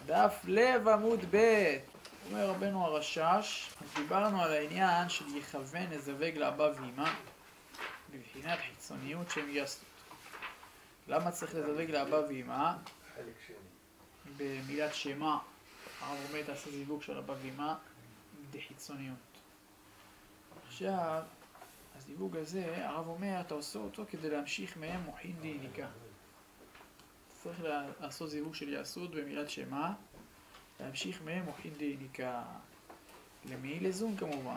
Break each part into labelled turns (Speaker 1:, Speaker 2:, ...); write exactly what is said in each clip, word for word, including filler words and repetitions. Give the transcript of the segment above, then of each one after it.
Speaker 1: דף לב עמוד ב'. אומר רבנו הרשש, דיברנו על העניין של יכוון לזווג לאבא ואמא בבחינת חיצוניות שהם יסות. למה צריך לזווג לאבא ואמא? במילת שמה הרב אומר תעשה זיווג של אבא ואמא בחיצוניות. עכשיו הזיווג הזה הרב אומר אתה עושה אותו כדי להמשיך מהם מוחין דיניקה. צריך לעשות זיווג של יסות במילת שמה, להמשיך מהם מוחין דיניקה. למי? לזון כמובן.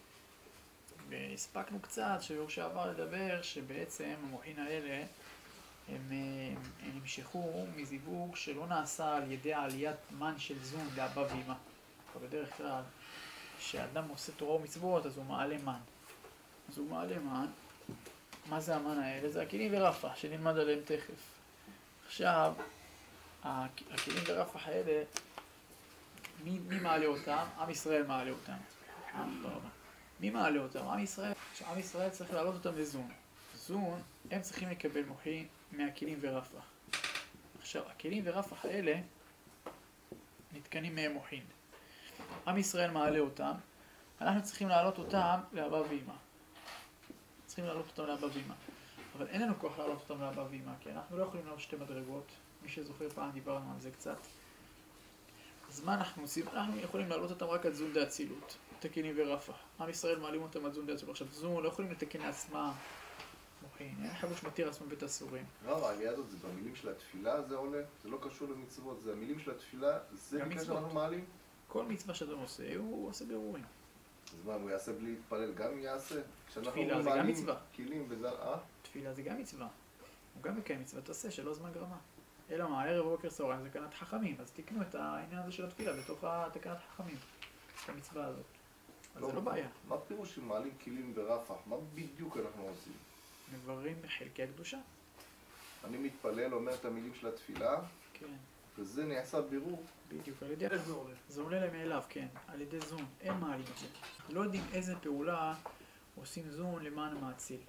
Speaker 1: והספקנו קצת שיעור שעבר לדבר שבעצם המוחין האלה הם, הם, הם נמשכו מזיווג שלא נעשה על ידי עליית מן של זון לאבא ואמא. בדרך כלל כשאדם עושה תורה ומצוות אז הוא מעלה מן. אז הוא מעלה מן. מה זה המן האלה? זה הכלים ורפח שנלמד עליהם תכף. עכשיו, הכלים ורפח האלה, מי, מי מעלה אותם? עם ישראל מעלה אותם. מי מעלה אותם? עם ישראל. עם ישראל צריך להעלות אותם לזון. זון, הם צריכים לקבל מוחין מהכלים ורפח. עכשיו, הכלים ורפח האלה נתקנים מהם מוחין. עם ישראל מעלה אותם, אנחנו צריכים להעלות אותם לאבא ואמא. צריכים להעלות אותם לאבא ואמא. אבל אין לנו כוח להעלות אותם לאבא ואמא, כי אנחנו לא יכולים לעלות שתי מדרגות. מי שזוכר פעם דיברנו על זה קצת. אז מה אנחנו עושים? אנחנו יכולים להעלות אותם רק עד זון דאצילות, תקנים ורפח. עם ישראל מעלים אותם עד זון דאצילות. עכשיו זון לא יכולים לתקן לעצמם מוחין. אין חבוש מתיר עצמם בית הסורים.
Speaker 2: לא, העלייה הזאת זה במילים של התפילה זה עולה, זה לא קשור למצוות, זה המילים של התפילה, זה נקרא שאנחנו מעלים?
Speaker 1: כל מצווה שאדם עושה, הוא עושה בירורים.
Speaker 2: אז מה, הוא יעשה בלי להתפלל? גם יעשה?
Speaker 1: תפילה זה גם מצווה.
Speaker 2: כלים וזה, אה?
Speaker 1: תפילה זה גם מצווה. הוא גם מקיים מצווה, תעשה, שלא זמן גרמה. אלא מה, ערב ובוקר צהריים זה תקנת חכמים, אז תקנו את העניין הזה של התפילה בתוך תקנת חכמים, את המצווה הזאת. אז זה לא בעיה.
Speaker 2: מה פירוש שמעלים כלים ורפח? מה בדיוק אנחנו עושים?
Speaker 1: מבררים בחלקי הקדושה. אני
Speaker 2: מתפלל, אומר את המילים של התפילה,
Speaker 1: כן.
Speaker 2: וזה נעשה בירור.
Speaker 1: בדיוק, על ידי זה עולה. זה עולה להם מאליו, כן, על ידי זון. אין מעלים את זה. לא יודעים איזה פעולה עושים זון למען המאציל.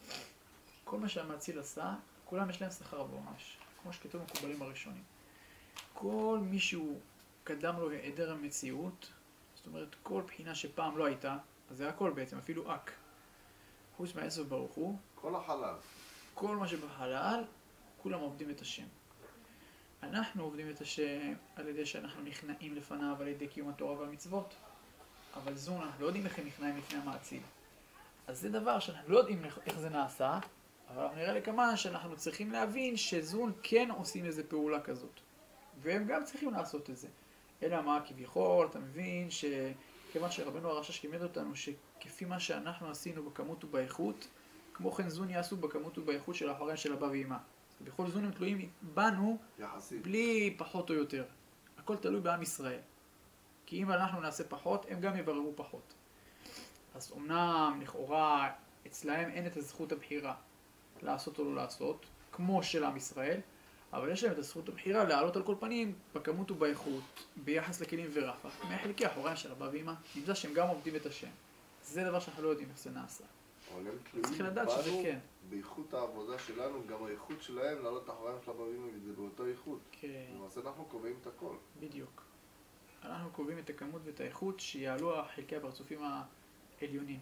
Speaker 1: כל מה שהמאציל עשה, כולם יש להם שכר בעונש. כמו שכתוב מקובלים הראשונים. כל מישהו קדם לו היעדר המציאות, זאת אומרת כל בחינה שפעם לא הייתה, אז זה הכל בעצם, אפילו אק. חוץ מהאינסוף ברוך הוא.
Speaker 2: כל החלל.
Speaker 1: כל מה שבחלל, כולם עובדים את השם. אנחנו עובדים את השם על ידי שאנחנו נכנעים לפניו על ידי קיום התורה והמצוות. אבל זו, אנחנו לא יודעים איך הם נכנעים לפני המאציל. אז זה דבר שאנחנו לא יודעים איך זה נעשה, אבל אנחנו נראה לכמה שאנחנו צריכים להבין שזון כן עושים איזו פעולה כזאת. והם גם צריכים לעשות את זה. אלא מה, כביכול, אתה מבין שכיוון שרבנו הרשש לימד אותנו שכפי מה שאנחנו עשינו בכמות ובאיכות, כמו כן זון יעשו בכמות ובאיכות של האחוריים של אבא ואמא. בכל זון הם תלויים בנו יחסית. בלי פחות או יותר. הכל תלוי בעם ישראל. כי אם אנחנו נעשה פחות, הם גם יבררו פחות. אז אמנם, לכאורה, אצלהם אין את הזכות הבחירה. לעשות או לא לעשות, כמו של עם ישראל, אבל יש להם את הזכות הבחירה לעלות על כל פנים בכמות ובאיכות, ביחס לכלים ורפח, מהחלקי האחוריים של אבא ואמא, נמצא שהם גם עובדים את השם. זה דבר שאנחנו לא יודעים איך זה נעשה. צריך לדעת שזה כן.
Speaker 2: באיכות העבודה שלנו, גם האיכות שלהם לעלות את האחוריים של אבא ואמא, וזה באותו איכות.
Speaker 1: כן.
Speaker 2: למעשה אנחנו קובעים את הכל.
Speaker 1: בדיוק. אנחנו קובעים את הכמות ואת האיכות שיעלו חלקי הפרצופים העליונים.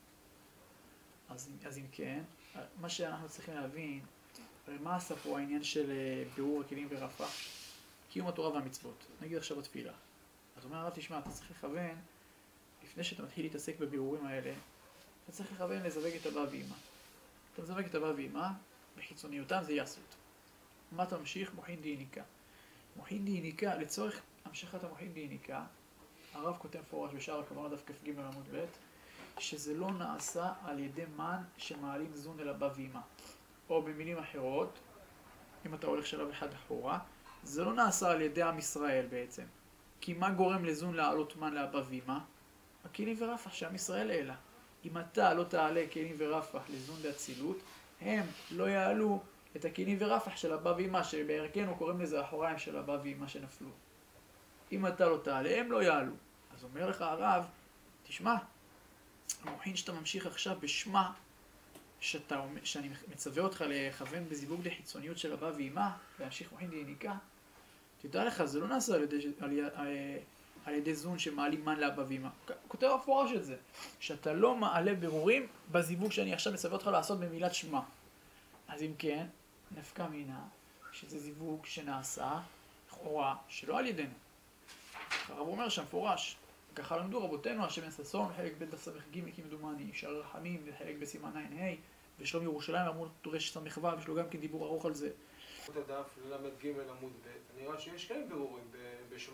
Speaker 1: אז, אז אם כן, מה שאנחנו צריכים להבין, מה עשה פה העניין של בירור הכלים ורפח? קיום התורה והמצוות. נגיד עכשיו בתפילה. אז אומר הרב, תשמע, אתה צריך לכוון, לפני שאתה מתחיל להתעסק בבירורים האלה, אתה צריך לכוון לזווג את אבא ואמא. אתה מזווג את אבא ואמא, בחיצוניותם זה יסות. מה אתה ממשיך? מוחין דיניקה. מוחין דיניקה, לצורך המשכת המוחין דיניקה, הרב כותב פורש בשער הכוונה דף כ"ג עמוד ב', שזה לא נעשה על ידי מן שמעלים זון אל אבא ואמא. או במילים אחרות, אם אתה הולך שלב אחד אחורה, זה לא נעשה על ידי עם ישראל בעצם. כי מה גורם לזון לעלות מן לאבא ואמא? הכלים ורפח שעם ישראל העלה. אם אתה לא תעלה כלים ורפח לזון דאצילות, הם לא יעלו את הכלים ורפח של אבא ואמא, שבערכנו קוראים לזה אחוריים של אבא ואמא שנפלו. אם אתה לא תעלה, הם לא יעלו. אז אומר לך הרב, תשמע, המוחין שאתה ממשיך עכשיו בשמה, שאתה, שאני מצווה אותך לכוון בזיווג לחיצוניות של אבא ואמא, להמשיך מוחין דיניקה, תדע לך, זה לא נעשה על ידי, על, על ידי זון שמעלים מן לאבא ואמא. כותב הפורש את זה, שאתה לא מעלה בירורים בזיווג שאני עכשיו מסביר אותך לעשות במילת שמה. אז אם כן, נפקא מינה, שזה זיווג שנעשה, לכאורה, שלא על ידינו. הרב אומר שם פורש, ככה למדו רבותינו, השם בן ששון, חלק ב' דף סמך ג' כמדומני, שער רחמים, וחלק בסימן עין ה', ושלום ירושלים, אמרו תורש סמך ו', יש לו גם כן דיבור ארוך על זה.
Speaker 3: את הדף ללמד ג' עמוד ב', אני רואה שיש כאלה בירורים בשמה.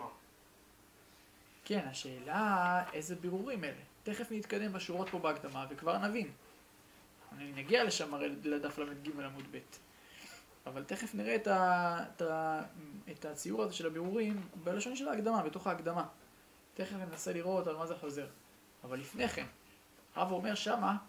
Speaker 1: כן, השאלה איזה בירורים אלה. תכף נתקדם בשורות פה בהקדמה וכבר נבין. אני נגיע לשם הרי לדף למד ג' עמוד ב'. אבל תכף נראה את, ה, את, ה, את הציור הזה של הבירורים בלשון של ההקדמה, בתוך ההקדמה. תכף ננסה לראות על מה זה חוזר. אבל לפני כן, הרב אומר שמה,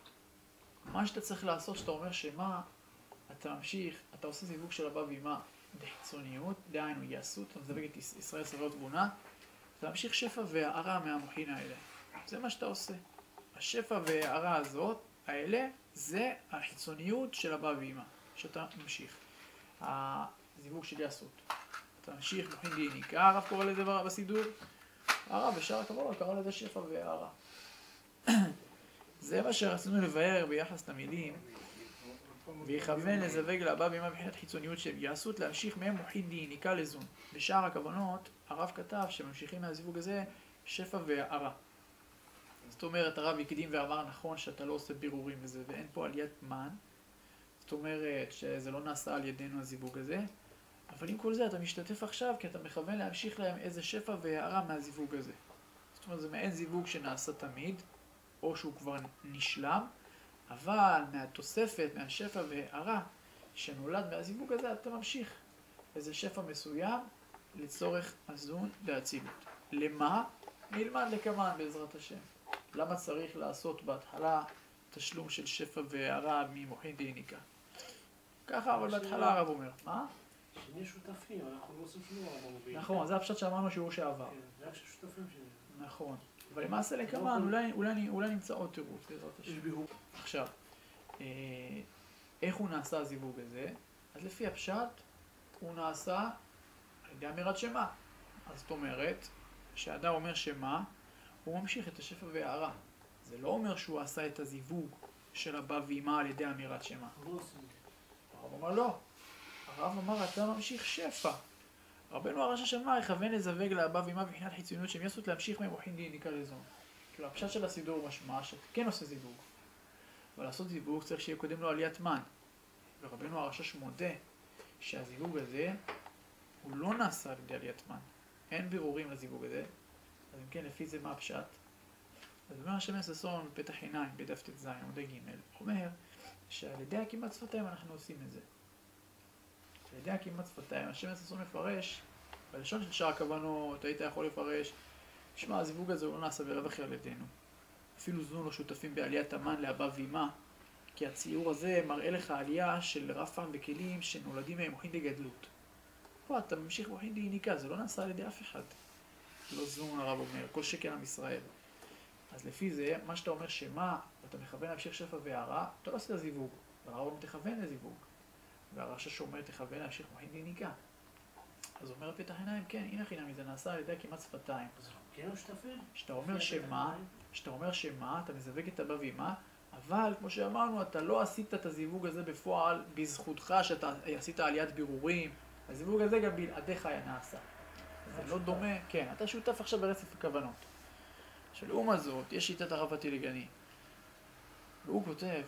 Speaker 1: מה שאתה צריך לעשות, שאתה אומר שמה, אתה ממשיך, אתה עושה זיווג של אבא ואמא בחיצוניות, דהיינו יעשות, אתה מזווג את ישראל סבלות תבונה, אתה ממשיך שפע והערה מהמוחין האלה. זה מה שאתה עושה. השפע והערה הזאת, האלה, זה החיצוניות של אבא ואמא, שאתה ממשיך. הזיווג של יעשות. אתה ממשיך מוחין דיניקה, הרב קורא לזה בסידור. הרב בשאר הקבלה קרא לזה שפע והערה. זה מה שרצינו לבאר ביחס למילים, ויכוון לזווג לאבא ואמא מבחינת חיצוניות של יעשות, להמשיך מהם מוחין דיניקה לזון. בשאר הכוונות, הרב כתב שממשיכים מהזיווג הזה שפע והערה. זאת אומרת, הרב הקדים ואמר נכון שאתה לא עושה בירורים וזה, ואין פה עליית מן. זאת אומרת שזה לא נעשה על ידינו הזיווג הזה, אבל עם כל זה אתה משתתף עכשיו כי אתה מכוון להמשיך להם איזה שפע והערה מהזיווג הזה. זאת אומרת, זה מעין זיווג שנעשה תמיד, או שהוא כבר נשלם, אבל מהתוספת, מהשפע והערה שנולד מהזיווג הזה, אתה ממשיך איזה שפע מסוים לצורך הזון להצילות. למה? נלמד לכמן בעזרת השם. למה צריך לעשות בהתחלה תשלום של שפע והערה ממוחין דיניקה? ככה, אבל בהתחלה הרב אומר. מה?
Speaker 4: שנהיה שותפים, אנחנו לא עושים שום דבר.
Speaker 1: נכון, זה הפשט שאמרנו שיעור שעבר.
Speaker 4: כן, זה רק ששותפים שלי.
Speaker 1: נכון. אבל למעשה לכמן, אולי, אולי, אולי נמצא עוד תירוץ בעזרת השם. עכשיו, איך הוא נעשה הזיווג הזה? אז לפי הפשט, הוא נעשה על ידי אמירת שמה. אז זאת אומרת, כשאדם אומר שמה, הוא ממשיך את השפע והערה. זה לא אומר שהוא עשה את הזיווג של אבא ואמא על ידי אמירת שמה. הרב אומר לא. הרב אמר, אתה ממשיך שפע. רבנו הרש"ש אמר, יכוון לזווג לאבא ואמא מבחינת חיצוניות שהם יעשות להמשיך מהם מוחין דיניקה לזון. כאילו, הפשט של הסידור הוא משמע שאתה כן עושה זיווג. אבל לעשות זיווג צריך שיהיה קודם לו עליית מן. ורבנו הרש"ש מודה שהזיווג הזה הוא לא נעשה על ידי עליית מן. אין בירורים לזיווג הזה. אז אם כן, לפי זה מה הפשט? אז אומר השם בן ששון בפתח עיניים, בדף ט"ז, עמוד ג', אומר שעל ידי הקימת שפתיים אנחנו עושים את זה. על ידי הקימת שפתיים, השם בן ששון מפרש, בלשון של שאר הכוונות, היית יכול לפרש, שמע, הזיווג הזה הוא לא נעשה ברווח על ידינו. אפילו זו לא שותפים בעליית המן לאבא ואמא, כי הציור הזה מראה לך עלייה של רפם וכלים שנולדים מהם מוחין דגדלות. פה אתה ממשיך מוחין דיניקה, זה לא נעשה על ידי אף אחד. לא זון הרב אומר, כל שכן עם ישראל. אז לפי זה, מה שאתה אומר שמה, ואתה מכוון להמשיך שפע והערה, אתה לא עושה זיווג. והרב אומר תכוון לזיווג. והרש"ש אומר תכוון להמשיך מוחין דיניקה. אז אומר פתח עיניים, כן, הנה חינמי, זה נעשה על ידי כמעט שפתיים.
Speaker 4: אז כן הוא שותפים?
Speaker 1: שאתה אומר שמה, שאתה אומר שמה, אתה מזווג את אבא ואמא, אבל כמו שאמרנו, אתה לא עשית את הזיווג הזה בפועל בזכותך שאתה עשית עליית בירורים. הזיווג הזה גם בלעדיך היה נעשה. זה לא דומה, כן, אתה שותף עכשיו ברצף הכוונות. שלעומת זאת, יש שיטת הרב הטילגני. והוא כותב,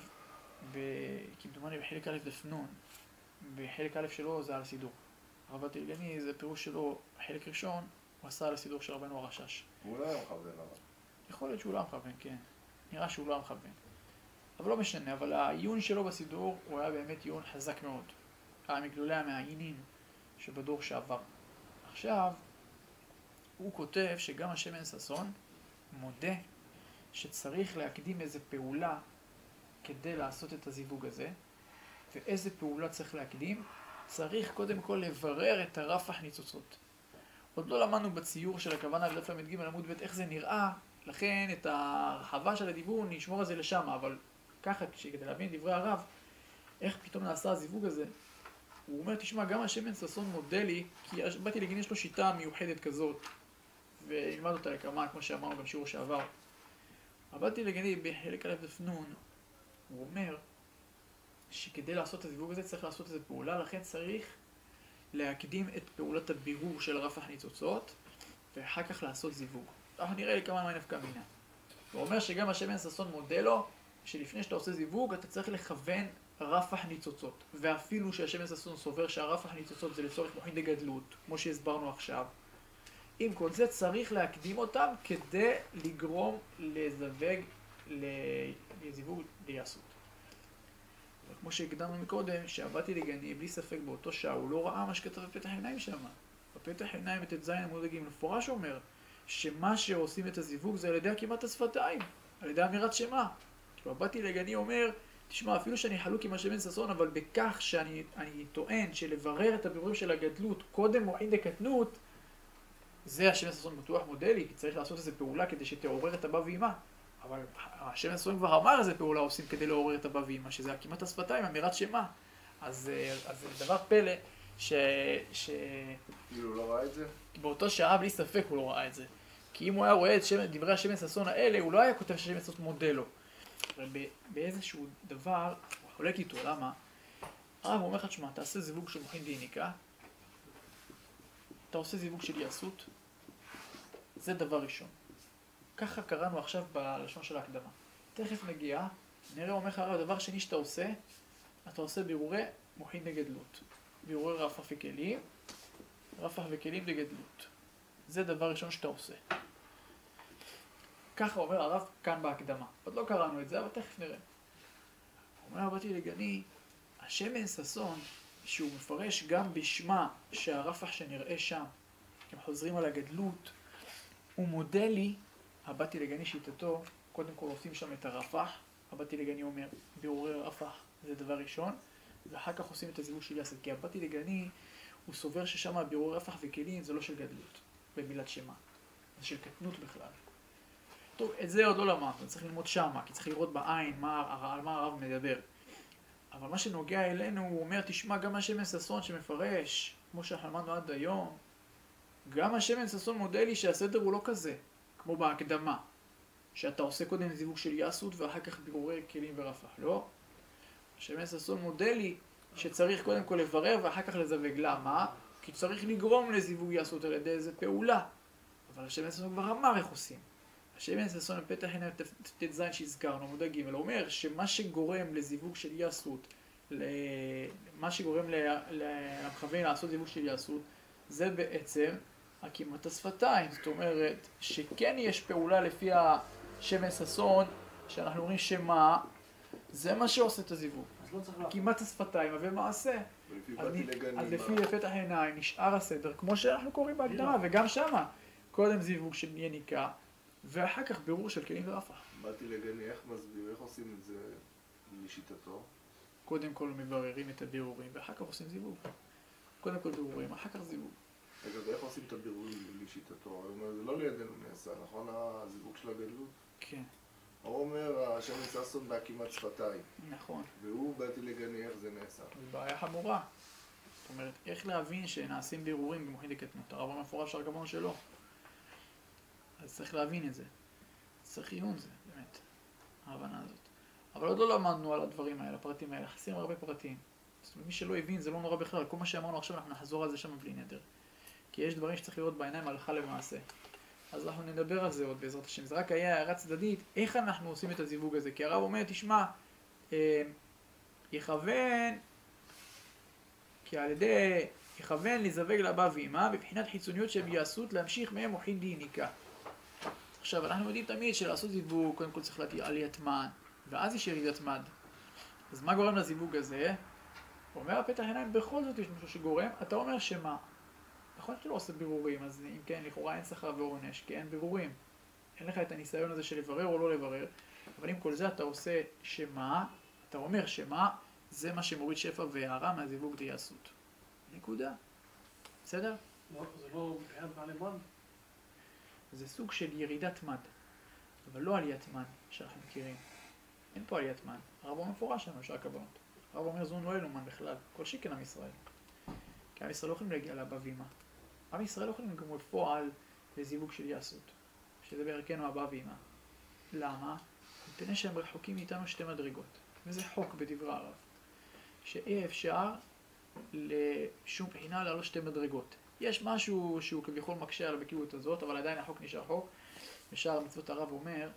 Speaker 1: כמדומני בחלק א' דף נ', בחלק א' שלו זה על סידור. הרב הטילגני זה פירוש שלו, החלק ראשון, הוא עשה על הסידור של רבנו הרש"ש.
Speaker 2: הוא לא היה מכוון עליו.
Speaker 1: יכול להיות שהוא לא מכוון, כן. נראה שהוא לא מכוון. אבל לא משנה, אבל העיון שלו בסידור הוא היה באמת עיון חזק מאוד. היה מגדולי המעיינים שבדור שעבר. עכשיו, הוא כותב שגם השם בן ששון מודה שצריך להקדים איזו פעולה כדי לעשות את הזיווג הזה. ואיזה פעולה צריך להקדים? צריך קודם כל לברר את הרפח ניצוצות. עוד לא למדנו בציור של הכוונה בדף למד ג' עמוד ב' איך זה נראה, לכן את הרחבה של הדיבור נשמור על זה לשם, אבל ככה, כדי להבין דברי הרב, איך פתאום נעשה הזיווג הזה, הוא אומר, תשמע, גם השמן ששון מודה לי, כי באתי לגני יש לו שיטה מיוחדת כזאת, ונלמד אותה לכמה, כמו שאמרנו גם שיעור שעבר. באתי לגני בחלק א' ופנון, הוא אומר שכדי לעשות את הזיווג הזה צריך לעשות איזו פעולה, לכן צריך להקדים את פעולת הבירור של רפ"ח ניצוצות, ואחר כך לעשות זיווג. אנחנו נראה לי כמה מה נפקא מינה. הוא אומר שגם השמן ששון מודה לו, שלפני שאתה עושה זיווג אתה צריך לכוון רפ"ח ניצוצות. ואפילו שהשמן ששון סובר שהרפ"ח ניצוצות זה לצורך מוחין דגדלות, כמו שהסברנו עכשיו. עם כל זה צריך להקדים אותם כדי לגרום לזווג לזיווג ליעשות. כמו שהקדמנו מקודם, שהבאתי לגני, בלי ספק באותו שעה, הוא לא ראה מה שכתב בפתח עיניים שם. בפתח עיניים את זין עמוד הגים מפורש אומר שמה שעושים את הזיווג זה על ידי הקימת השפתיים, על ידי אמירת שמה. כאילו, הבאתי לגני אומר, תשמע, אפילו שאני חלוק עם השמן ששון, אבל בכך שאני אני טוען שלברר את הבירורים של הגדלות קודם מוחין דקטנות, זה השמן ששון בטוח מודלי, כי צריך לעשות איזו פעולה כדי שתעורר את אבא ואמא. אבל השמן ששון כבר אמר איזה פעולה עושים כדי לעורר את אבא ואמא, שזה הקימת השפתיים, אמירת שמה. אז זה דבר פלא ש... ש...
Speaker 2: כאילו לא ראה את זה?
Speaker 1: באותו שעה בלי ספק הוא לא ראה את זה. כי אם הוא היה רואה את שמן, דברי השמן ששון האלה, הוא לא היה כותב שהשמן ששון מודה לו. באיזשהו דבר, הוא חולק איתו, למה? הרב אומר לך, תשמע, תעשה זיווג של מוחין דיניקה, אתה עושה זיווג של יעשות, זה דבר ראשון. ככה קראנו עכשיו בלשון של ההקדמה. תכף נגיע, נראה אומר לך הרב, דבר שני שאתה עושה, אתה עושה בירורי מוחין דגדלות. בירורי רפ"ח וכלים, רפ"ח וכלים דגדלות. זה דבר ראשון שאתה עושה. ככה אומר הרב כאן בהקדמה. עוד לא קראנו את זה, אבל תכף נראה. אומר באתי לגני, השמן ששון, שהוא מפרש גם בשמה שהרפ"ח שנראה שם, הם חוזרים על הגדלות, הוא מודה לי, הבאתי לגני שיטתו, קודם כל עושים שם את הרפ"ח, הבאתי לגני אומר, בירורי רפ"ח זה דבר ראשון, ואחר כך עושים את הזיווג של יעשות, כי הבאתי לגני, הוא סובר ששם בירורי רפ"ח וכלים זה לא של גדלות, במילת שמה, זה של קטנות בכלל. טוב, את זה עוד לא למדנו, צריך ללמוד שמה, כי צריך לראות בעין מה, על מה הרב מדבר. אבל מה שנוגע אלינו, הוא אומר, תשמע, גם השמן ששון שמפרש, כמו שאנחנו למדנו עד היום, גם השמן ששון מודה לי שהסדר הוא לא כזה, כמו בהקדמה, שאתה עושה קודם זיווג של יעשות ואחר כך בירורי כלים ורפ"ח. לא. השמן ששון מודה לי שצריך קודם כל לברר ואחר כך לזווג. למה? כי צריך לגרום לזיווג יעשות על ידי איזה פעולה. אבל השמן ששון כבר אמר איך עושים. השמן ששון בפתח עיניים ט"ז שהזכרנו, עמוד ג' הוא אומר שמה שגורם לזיווג של יעשות, מה שגורם למכוון לעשות זיווג של יעשות, זה בעצם הקימת השפתיים. זאת אומרת שכן יש פעולה לפי השמן ששון, שאנחנו אומרים שמה, זה מה שעושה את הזיווג. הקימת השפתיים ומעשה. אז לפי פתח עיניים נשאר הסדר, כמו שאנחנו קוראים בהקדמה, וגם שמה. קודם זיווג של יניקה, ואחר כך בירור של כלים ורפ"ח.
Speaker 2: באתי לגני, איך מסביר, איך עושים את זה לשיטתו?
Speaker 1: קודם כל מבררים את הבירורים, ואחר כך עושים זיווג. קודם כל בירורים, אחר כך זיווג.
Speaker 2: רגע, ואיך עושים את הבירורים לשיטתו? הוא אומר, זה לא לידינו נעשה, נכון הזיווג של הגדלות?
Speaker 1: כן.
Speaker 2: הוא אומר, השמן ששון בהקימת שפתיים.
Speaker 1: נכון.
Speaker 2: והוא באתי לגני, איך זה נעשה?
Speaker 1: זו בעיה חמורה. זאת אומרת, איך להבין שנעשים בירורים במוחין דקטנות? הרב המפורש הרגמון שלו. אז צריך להבין את זה. צריך עיון זה, באמת, ההבנה הזאת. אבל עוד לא למדנו על הדברים האלה, הפרטים האלה. חסרים הרבה פרטים. זאת אומרת, מי שלא הבין, זה לא נורא בכלל. כל מה שאמרנו עכשיו, אנחנו נחזור על זה שם בלי נדר. כי יש דברים שצריך לראות בעיניים הלכה למעשה. אז אנחנו נדבר על זה עוד בעזרת השם. זה רק היה הערה צדדית, איך אנחנו עושים את הזיווג הזה. כי הרב אומר, תשמע, אה, יכוון, כי על ידי יכוון לזווג לאבא ואמא, בבחינת חיצוניות שהם יעשות להמשיך מהם מוחין דיניקה. עכשיו, אנחנו יודעים תמיד שלעשות זיווג, קודם כל צריך להטיל עליית מן, ואז יש ירידת מד. אז מה גורם לזיווג הזה? הוא אומר, הפתח עיניים, בכל זאת יש משהו שגורם, אתה אומר שמה? נכון שאתה לא עושה בירורים, אז אם כן, לכאורה אין שכר ועונש, כי אין בירורים. אין לך את הניסיון הזה של לברר או לא לברר, אבל עם כל זה אתה עושה שמה, אתה אומר שמה, זה מה שמוריד שפע והערה מהזיווג דייסות. נקודה. בסדר?
Speaker 4: לא, זה לא ביד בעלי מן?
Speaker 1: זה סוג של ירידת מד, אבל לא עליית מן שאנחנו מכירים. אין פה עליית מן. הרב אומר מפורש לנו שאר הכוונות. הרב אומר זון לא אלו מן בכלל, כל שכן עם ישראל. כי עם ישראל לא יכולים להגיע לאבא ואמא. עם ישראל לא יכולים גם בפועל לזיווג של יסות, שזה בערכנו אבא ואמא. למה? מפני שהם רחוקים מאיתנו שתי מדרגות. וזה חוק בדברי הרב. שאי אפשר לשום בחינה לעלות שתי מדרגות. יש משהו שהוא כביכול מקשה על הבקיאות הזאת, אבל עדיין החוק נשאר חוק. בשאר מצוות הרב אומר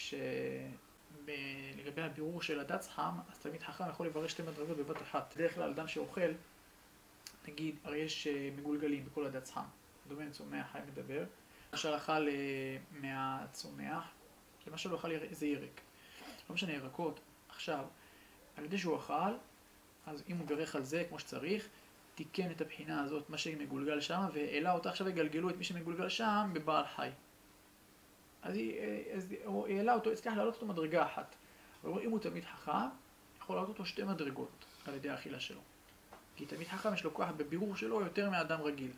Speaker 1: שלגבי הבירור של הדץ חם, אז תלמיד חכם יכול לברר שתי מדרגות בבת אחת. בדרך כלל אדם שאוכל, נגיד, הרי יש מגולגלים בכל הדץ חם. דומיין צומח, חי מדבר. למשל אכל מהצומח, למשל הוא אכל איזה ירק. לא משנה ירקות. עכשיו, על ידי שהוא אכל, אז אם הוא בירך על זה כמו שצריך, תיקן את הבחינה הזאת, מה שמגולגל שם, והעלה אותה, עכשיו יגלגלו את מי שמגולגל שם בבעל חי. אז, אז הוא העלה אותו, הצליח להעלות אותו מדרגה אחת. אבל אם הוא תלמיד חכם, יכול להעלות אותו שתי מדרגות על ידי האכילה שלו. כי תלמיד חכם יש לו כוח בבירור שלו יותר מאדם רגיל.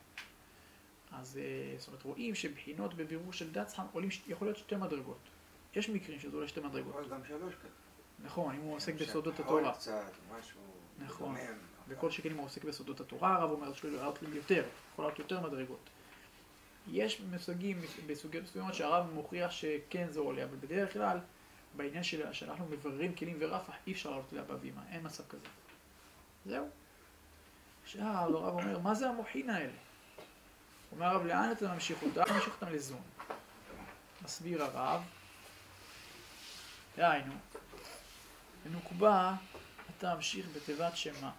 Speaker 1: אז זאת אומרת, רואים שבחינות בבירור של דץ חם עולים, יכול להיות שתי מדרגות. יש מקרים שזה עולה שתי מדרגות.
Speaker 5: יכול גם שלוש כזה.
Speaker 1: נכון, אם הוא עוסק בסודות התורה.
Speaker 5: קצת, משהו...
Speaker 1: נכון. וכל שכן אם הוא עוסק בסודות התורה, הרב אומר שלו להעלות יותר, יכול להעלות יותר מדרגות. יש מסוגים, בסוגיות מסוימות שהרב מוכיח שכן זה עולה, אבל בדרך כלל, בעניין של, שאנחנו מבררים כלים ורפח, אי אפשר לעלות לאבא ואמא, אין מצב כזה. זהו. עכשיו הרב אומר, מה זה המוחין האלה? הוא אומר הרב, לאן אתה ממשיך אותם? ממשיך אותם לזון. מסביר הרב, דהיינו, בנוקבה אתה ממשיך בתיבת שמה.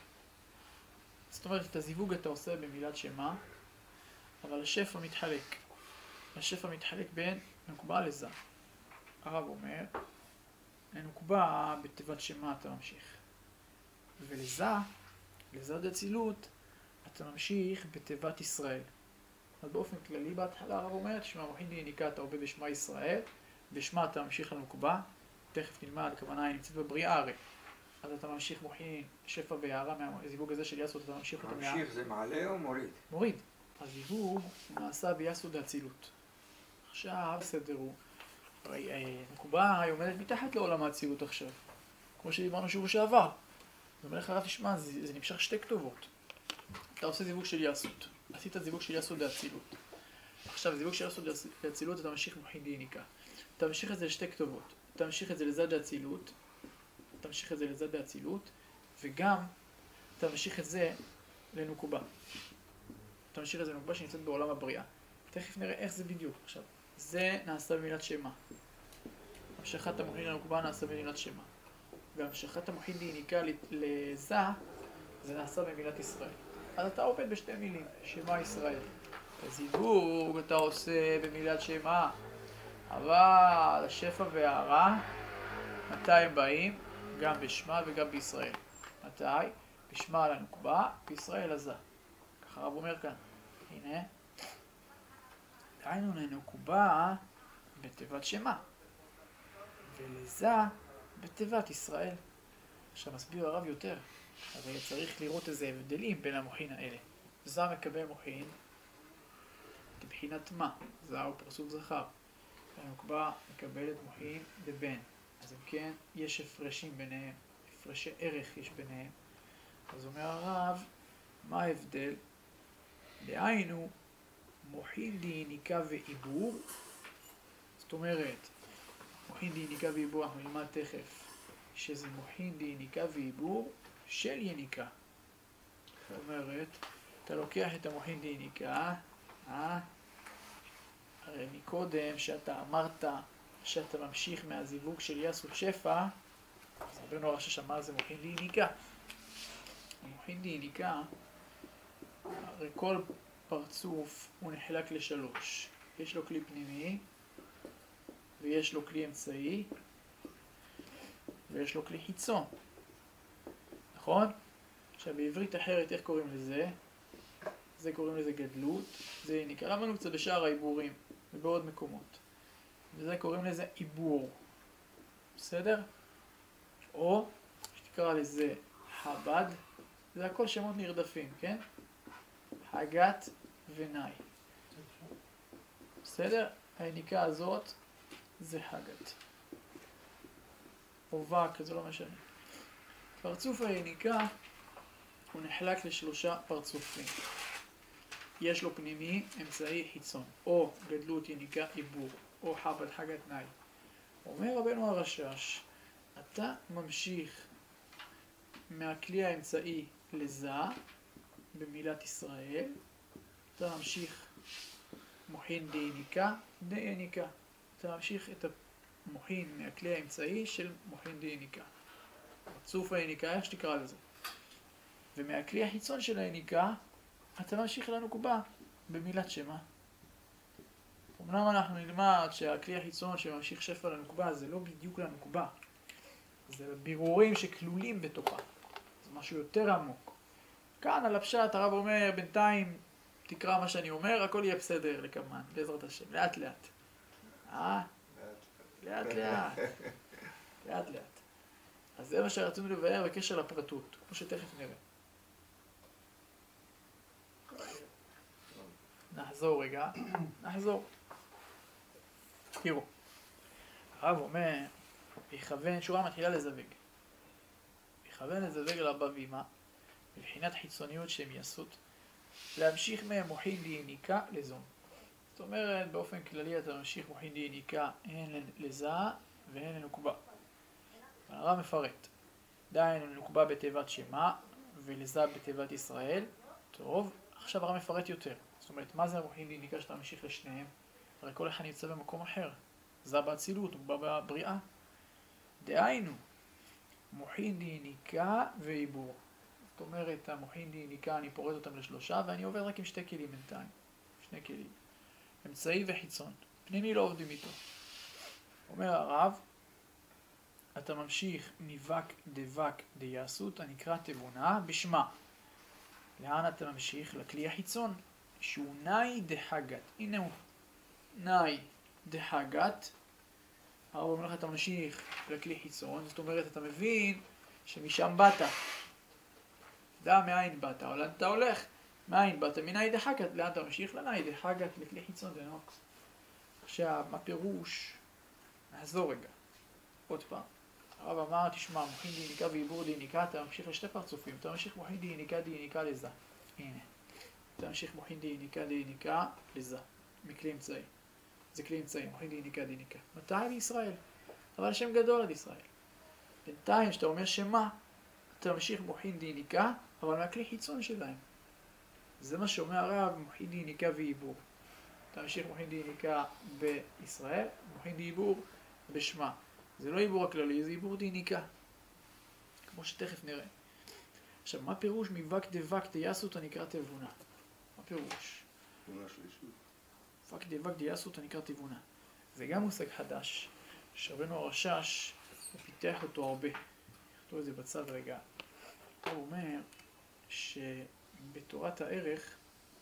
Speaker 1: זאת אומרת, את הזיווג אתה עושה במילת שמה, אבל השפע מתחלק. השפע מתחלק בין נוקבה לזה. הרב אומר, לנוקבה בתיבת שמה אתה ממשיך. ולזה, לזה דצילות, אתה ממשיך בתיבת ישראל. אז באופן כללי בהתחלה הרב אומר, תשמע מוחין דיניקה אתה עובד בשמה ישראל, בשמה אתה ממשיך לנוקבה, תכף נלמד, הכוונה היא נמצאת בבריאה הרי. אז אתה ממשיך מוחין שפע והערה מהזיווג הזה של יסוד, אתה ממשיך אותם.
Speaker 5: ממשיך זה מעלה או מוריד?
Speaker 1: מוריד. הזיווג נעשה ביסוד האצילות. עכשיו סדר הוא, נקובה היא עומדת מתחת לעולם האצילות עכשיו, כמו שדיברנו שבוע שעבר. זאת אומרת הרב תשמע, זה, זה נמשך שתי כתובות. אתה עושה זיווג של יסוד, עשית זיווג של יסוד האצילות. עכשיו זיווג של יסוד האצילות אתה ממשיך מוחין דיניקה. אתה ממשיך את זה לשתי כתובות. אתה ממשיך את זה לזד האצילות, אתה ממשיך את זה לזד האצילות, וגם אתה ממשיך את זה לנוקבה. אתה ממשיך את זה לנוקבה שנמצאת בעולם הבריאה. תכף נראה איך זה בדיוק. עכשיו, זה נעשה במילת שמה. המשכת המוחין לנוקבה נעשה במילת שמה. והמשכת המוחין דיניקה לזה, זה נעשה במילת ישראל. אז אתה עובד בשתי מילים, שמה ישראל. הזיווג אתה עושה במילת שמה. אבל השפע והערה, מתי הם באים? גם בשמה וגם בישראל. מתי? בשמה על הנוקבה, בישראל לזה. ככה הרב אומר כאן. הנה. דהיינו לנוקבה בתיבת שמה. ולזה בתיבת ישראל. עכשיו מסביר הרב יותר. אבל צריך לראות איזה הבדלים בין המוחין האלה. זה מקבל מוחין מבחינת מה? זה הוא פרסום זכר. הנוקבה מקבלת מוחין בבן. אז אם כן, יש הפרשים ביניהם, הפרשי ערך יש ביניהם. אז אומר הרב, מה ההבדל? דהיינו, מוחין דיניקה ועיבור, זאת אומרת, מוחין דיניקה ועיבור, אנחנו נלמד תכף, שזה מוחין דיניקה ועיבור של יניקה. זאת אומרת, אתה לוקח את המוחין דיניקה, אה? הרי מקודם שאתה אמרת שאתה ממשיך מהזיווג של יסוד שפע, אז רבנו הראשי שאמר זה מוחין דיניקה. מוחין דיניקה, הרי כל פרצוף הוא נחלק לשלוש. יש לו כלי פנימי, ויש לו כלי אמצעי, ויש לו כלי חיצון. נכון? עכשיו בעברית אחרת איך קוראים לזה? זה קוראים לזה גדלות. זה נקרא לנו קצת בשאר העיבורים ובעוד מקומות. וזה קוראים לזה עיבור. בסדר? או שתקרא לזה חב"ד. זה הכל שמות נרדפים, כן? הגת ונאי. בסדר? היניקה הזאת זה הגת. או וק, זה לא משנה. פרצוף היניקה הוא נחלק לשלושה פרצופים. יש לו פנימי, אמצעי, חיצון, או גדלות, יניקה, עיבור, או חב"ד, חגת תנאי. אומר רבנו הרש"ש, אתה ממשיך מהכלי האמצעי לזה, במילת ישראל, אתה ממשיך מוחין די יניקה, די יניקה. אתה ממשיך את המוחין מהכלי האמצעי של מוחין די יניקה. פרצוף היניקה, איך שתקרא לזה. ומהכלי החיצון של היניקה, אתה ממשיך לנוקבה במילת שמה. אמנם אנחנו נלמד שהכלי החיצון שממשיך שפע לנוקבה זה לא בדיוק לנוקבה. זה בירורים שכלולים בתוכה. זה משהו יותר עמוק. כאן על הפשט הרב אומר, בינתיים תקרא מה שאני אומר, הכל יהיה בסדר לכמן, בעזרת השם, לאט לאט. אה? לאט לאט. לאט לאט. אז זה מה שרצינו לבאר בקשר לפרטות, כמו שתכף נראה. נחזור רגע, נחזור. תראו, הרב אומר, יכוון, שורה מתחילה לזווג. יכוון לזווג על אבא ואמא, מבחינת חיצוניות שהם יעשות, להמשיך מהם מוחין די יניקה לזון. זאת אומרת, באופן כללי אתה ממשיך מוחין די יניקה הן לזה והן לנוקבה. הרב מפרט. דהיינו לנוקבה בתיבת שמה ולזה בתיבת ישראל. טוב, עכשיו הרב מפרט יותר. זאת אומרת, מה זה מוחין די יניקה שאתה ממשיך לשניהם? הרי כל אחד נמצא במקום אחר. זה באצילות, הוא בא בבריאה. דהיינו, מוחין די יניקה ועיבור. זאת אומרת, המוחין די יניקה, אני פורט אותם לשלושה, ואני עובד רק עם שתי כלים בינתיים. שני כלים. אמצעי וחיצון. פנימי לא עובדים איתו. אומר הרב, אתה ממשיך מבק דבק דייסות, הנקרא תבונה, בשמה. לאן אתה ממשיך? לכלי החיצון, שהוא נאי דחגת. הנה הוא. נאי דחגת. הרב אומר לך, אתה ממשיך לכלי חיצון, זאת אומרת, אתה מבין שמשם באת. דע מאין באת, אבל אתה הולך. מאין באת? מנאי דחגת. לאן אתה ממשיך? לנאי דחגת, לכלי חיצון דנוק. עכשיו, מה פירוש? נחזור רגע. עוד פעם. הרב אמר, תשמע, מוחין די יניקה ועיבור די יניקה, אתה ממשיך לשתי פרצופים. אתה ממשיך מוחין די יניקה די יניקה לזה. הנה. אתה ממשיך מוחין די יניקה די יניקה לזה. מכלי אמצעי. זה כלי אמצעי, מוחין די יניקה די יניקה. מתי? לישראל. אבל שם גדול על ישראל. בינתיים, שאתה אומר שמה, אתה ממשיך מוחין די יניקה, אבל מהכלי חיצון שלהם. זה מה שאומר הרב, מוחין די יניקה ועיבור. אתה ממשיך מוחין די יניקה בישראל, מוחין די עיבור בשמה. זה לא עיבור הכללי, זה עיבור די יניקה. כמו שתכף נראה. עכשיו, מה פירוש מבק דבק דייסות הנקרא תבונה? מה פירוש?
Speaker 2: תבונה שלישית.
Speaker 1: מבק דבק דייסות הנקרא תבונה. זה גם מושג חדש, שרבנו הרש"ש, הוא פיתח אותו הרבה. נכתוב את זה בצד רגע. הוא אומר שבתורת הערך,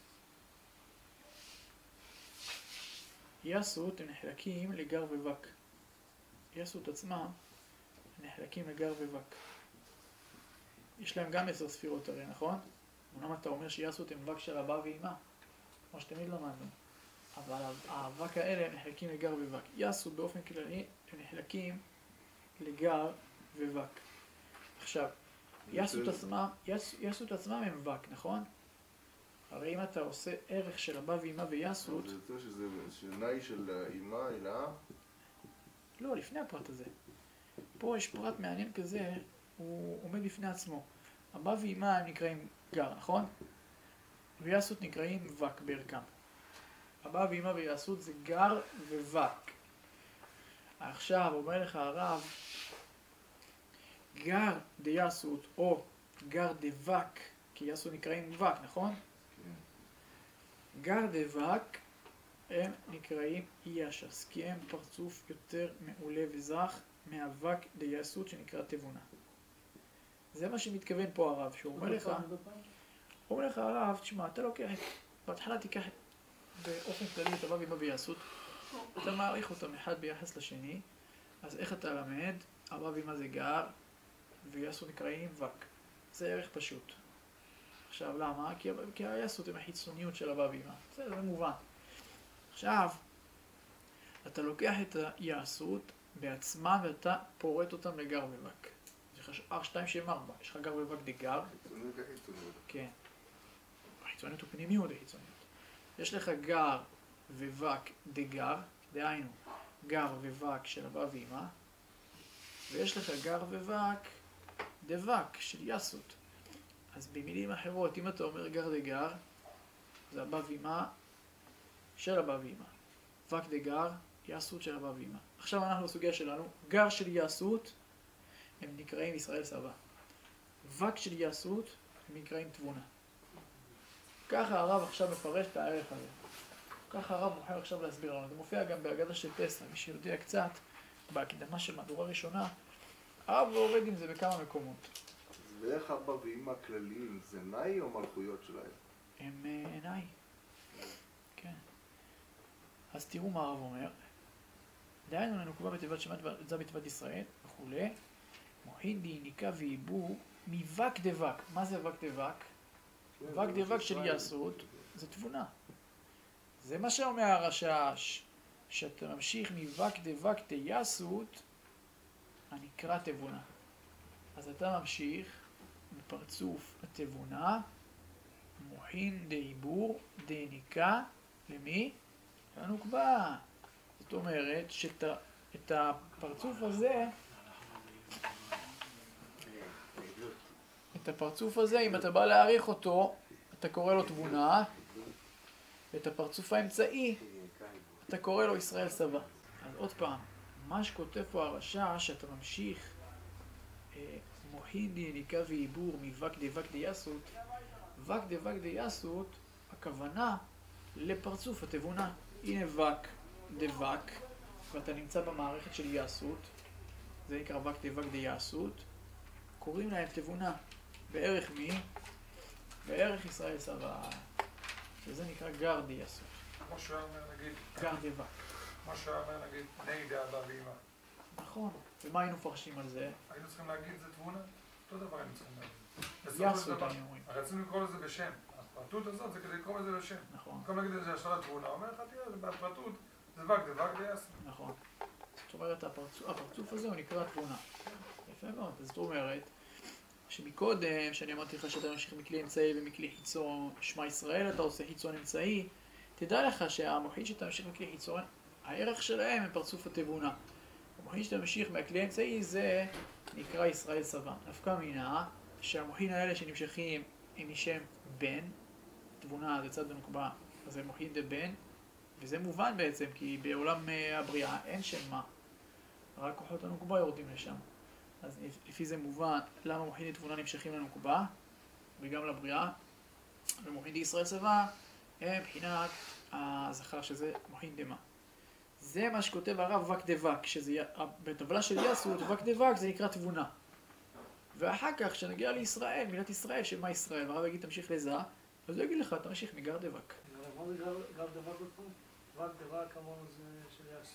Speaker 1: יסות הם נחלקים לגר ובק. יסות עצמם נחלקים לגר ובק. יש להם גם עשר ספירות הרי, נכון? אמנם אתה אומר שיסות הם בק של אבא ואמא, כמו שתמיד למדנו. אבל האבק האלה הם נחלקים לגר ובק. יסות באופן כללי הם נחלקים לגר ובק. עכשיו, יסות עצמם, יס, יסות עצמם הם בק, נכון? הרי אם אתה עושה ערך של אבא ואמא ויסות...
Speaker 2: זה יותר שזה שנאי של אמא, הילה?
Speaker 1: לא, לפני הפרט הזה. פה יש פרט מעניין כזה, הוא עומד בפני עצמו. אבא ואמא הם נקראים גר, נכון? ויסות נקראים וק בערכם. אבא ואמא ויסות זה גר וווק. עכשיו אומר לך הרב, גר דייסות או גר דבק, כי יסות נקראים וק, נכון? גר דבק הם נקראים ישס, כי הם פרצוף יותר מעולה וזך מהאבק דייסות שנקרא תבונה. זה מה שמתכוון פה הרב, שהוא אומר לך, הוא אומר לך הרב, תשמע, אתה לוקח, בהתחלה תיקח באופן כללי את אבא ואמא ויסות, אתה מעריך אותם אחד ביחס לשני, אז איך אתה למד? אבא ואמא זה גר, ויסות נקראים וק. זה ערך פשוט. עכשיו, למה? כי, כי היסות הם החיצוניות של אבא ואמא. זה, זה מובן. עכשיו, אתה לוקח את היסות בעצמם ואתה פורט אותם לגר וווק. יש לך אר שתיים שהם ארבע, יש לך גר וווק דגר,
Speaker 2: חיצוניות וחיצוניות.
Speaker 1: כן. החיצוניות ופנימיות וחיצוניות. יש לך גר וווק דגר, דהיינו, גר וווק של אבא ואמא, ויש לך גר וווק דבק של יסות. אז במילים אחרות, אם אתה אומר גר דגר, זה אבא ואמא של אבא ואמא. וק דגר, יסות של אבא ואמא. עכשיו אנחנו בסוגיה שלנו, גר של יסות, הם נקראים ישראל סבא. וק של יסות, הם נקראים תבונה. ככה הרב עכשיו מפרש את הערך הזה. ככה הרב מוכר עכשיו להסביר לנו. זה מופיע גם בהגדה של פסח, מי שיודע קצת, בהקדמה של מהדורה ראשונה, הרב לא עובד עם זה בכמה מקומות.
Speaker 2: ואיך אבא ואמא כלליים, זה נאי או מלכויות שלהם?
Speaker 1: הם עיניי. כן. אז תראו מה הרב אומר. דהיינו לנקובה בתיבת שמעת זה בתיבת ישראל וכולי. מוחין דיניקה ועיבור מבק דבק. מה זה וק דבק? וק דבק של יסוד זה תבונה. זה מה שאומר הרשש, שאתה ממשיך מבק דבק דייסוד הנקרא תבונה. אז אתה ממשיך בפרצוף התבונה, מוחין דעיבור דיניקה, למי? לנוקבה. זאת אומרת שאת הפרצוף הזה, את הפרצוף הזה, אם אתה בא להעריך אותו, אתה קורא לו תבונה, ואת הפרצוף האמצעי, אתה קורא לו ישראל סבא. אז עוד פעם, מה שכותב פה הרשע, שאתה ממשיך מוחין דיניקה ועיבור מבק דבק דייסות, וק דבק דייסות, הכוונה לפרצוף התבונה. הנה וק דבק, ואתה נמצא במערכת של יסות, זה נקרא וק דבק דייסות, קוראים להם תבונה. בערך מי? בערך ישראל סבא, שזה נקרא גר דייסות.
Speaker 6: כמו שהוא אומר, נגיד,
Speaker 1: גר דבק.
Speaker 6: כמו שהוא אומר, נגיד, בני דאבא ואמא.
Speaker 1: נכון. ומה היינו מפרשים על זה?
Speaker 6: היינו צריכים להגיד זה תבונה? אותו דבר היינו צריכים להגיד.
Speaker 1: יסות היינו אומרים.
Speaker 6: רצינו לקרוא לזה בשם. הפרטות הזאת זה כדי לקרוא לזה בשם.
Speaker 1: נכון.
Speaker 6: במקום להגיד לזה השאלה תבונה, אומר לך, תראה, בהפרטות זה וק דבק דייסות.
Speaker 1: נכון. זאת אומרת, הפרצוף, הפרצוף הזה הוא נקרא תבונה. יפה מאוד. זאת אומרת, שמקודם, שאני אמרתי לך שאתה ממשיך מכלי אמצעי ומכלי חיצון, שמע ישראל אתה עושה חיצון אמצעי, תדע לך שהמוחין שאתה ממשיך מכלי חיצון, הערך שלהם הם פרצוף התבונה. המוחין שאתה ממשיך מהכלי אמצעי זה נקרא ישראל סבא. נפקא מינה שהמוחין האלה שנמשכים הם משם בן, תבונה זה צד בנוקבה, אז זה מוחין דה בן, וזה מובן בעצם כי בעולם הבריאה אין שם מה, רק כוחות הנוקבה יורדים לשם. אז לפי זה מובן למה מוחין דה תבונה נמשכים לנוקבה וגם לבריאה, ומוחין דה ישראל סבא הם מבחינת הזכר שזה מוחין דמה. זה מה שכותב הרב וק דבק, שזה בטבלה של יסות, וק דבק זה נקרא תבונה. ואחר כך, כשנגיע לישראל, מילת ישראל, שמה ישראל, והרב יגיד תמשיך לזה, אז הוא יגיד לך, תמשיך מגר דבק.
Speaker 4: מה זה גר דבק בפעם? וק דבק אמרנו זה של יסות.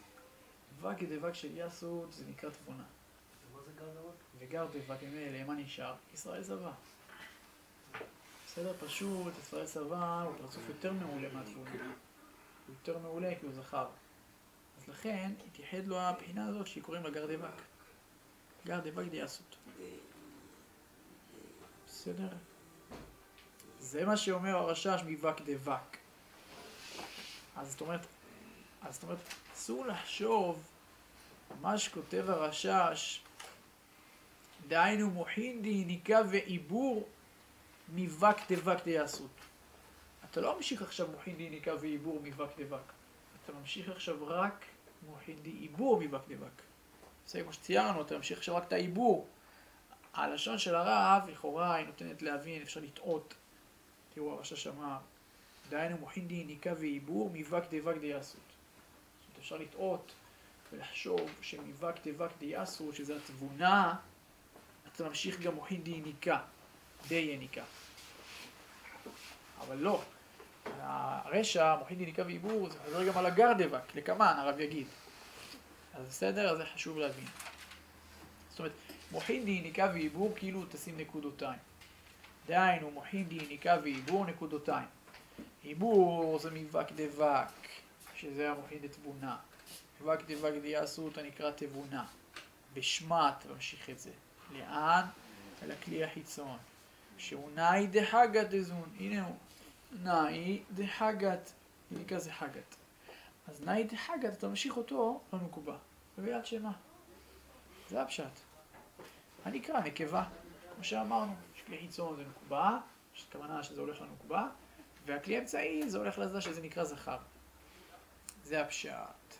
Speaker 1: וק דבק של יסות זה נקרא תבונה.
Speaker 4: מה זה גר דבק?
Speaker 1: וגר דבק, ממילא, מה נשאר? ישראל סבא. בסדר, פשוט, ישראל סבא הוא פרצוף יותר מעולה מהתבונה. הוא יותר מעולה כי הוא זכר. אז לכן, התייחד לו הבחינה הזאת שהיא קוראים לה גר דבק. גר דבק דייסות. בסדר? זה מה שאומר הרשש מבק דבק. אז זאת אומרת, אז זאת אומרת, אסור לחשוב מה שכותב הרשש, דהיינו מוחין דיניקה ועיבור מבק דבק דייסות. אתה לא ממשיך עכשיו מוחין דיניקה ועיבור מבק דבק. אתה ממשיך עכשיו רק מוחין דעיבור מבק דבק. זה כמו שציירנו, אתה ממשיך עכשיו רק את העיבור. הלשון של הרב, לכאורה, היא נותנת להבין, אפשר לטעות. תראו, הרשש אמר, דהיינו מוחין דיניקה ועיבור מבק דבק דייסות. זאת אומרת, אפשר לטעות ולחשוב שמבק דבק דייסות, שזה התבונה, אתה ממשיך גם מוחין דיניקה, דייניקה. אבל לא. הרשע, מוחין דיניקה ועיבור, זה חוזר גם על הגר דבק, לכמן, הרב יגיד. אז בסדר, אז זה חשוב להבין. זאת אומרת, מוחין דיניקה ועיבור כאילו תשים נקודותיים. דהיינו, מוחין דיניקה ועיבור נקודותיים. עיבור זה מבק דבק, שזה המוחין דתבונה. מבק דבק דייסות הנקרא תבונה. בשמת, ממשיך את זה. לאן? אל הכלי החיצון. שהוא נאי דחגת דזון. הנה הוא. נאי דחגת. נקרא זה חגת. אז נאי דחגת, אתה ממשיך אותו לנוקבה. במילה שמה. זה הפשט. הנקרא נקבה. כמו שאמרנו, יש כלי חיצון זה נוקבה, יש כוונה שזה הולך לנוקבה, והכלי אמצעי זה הולך לזה שזה נקרא זכר. זה הפשט.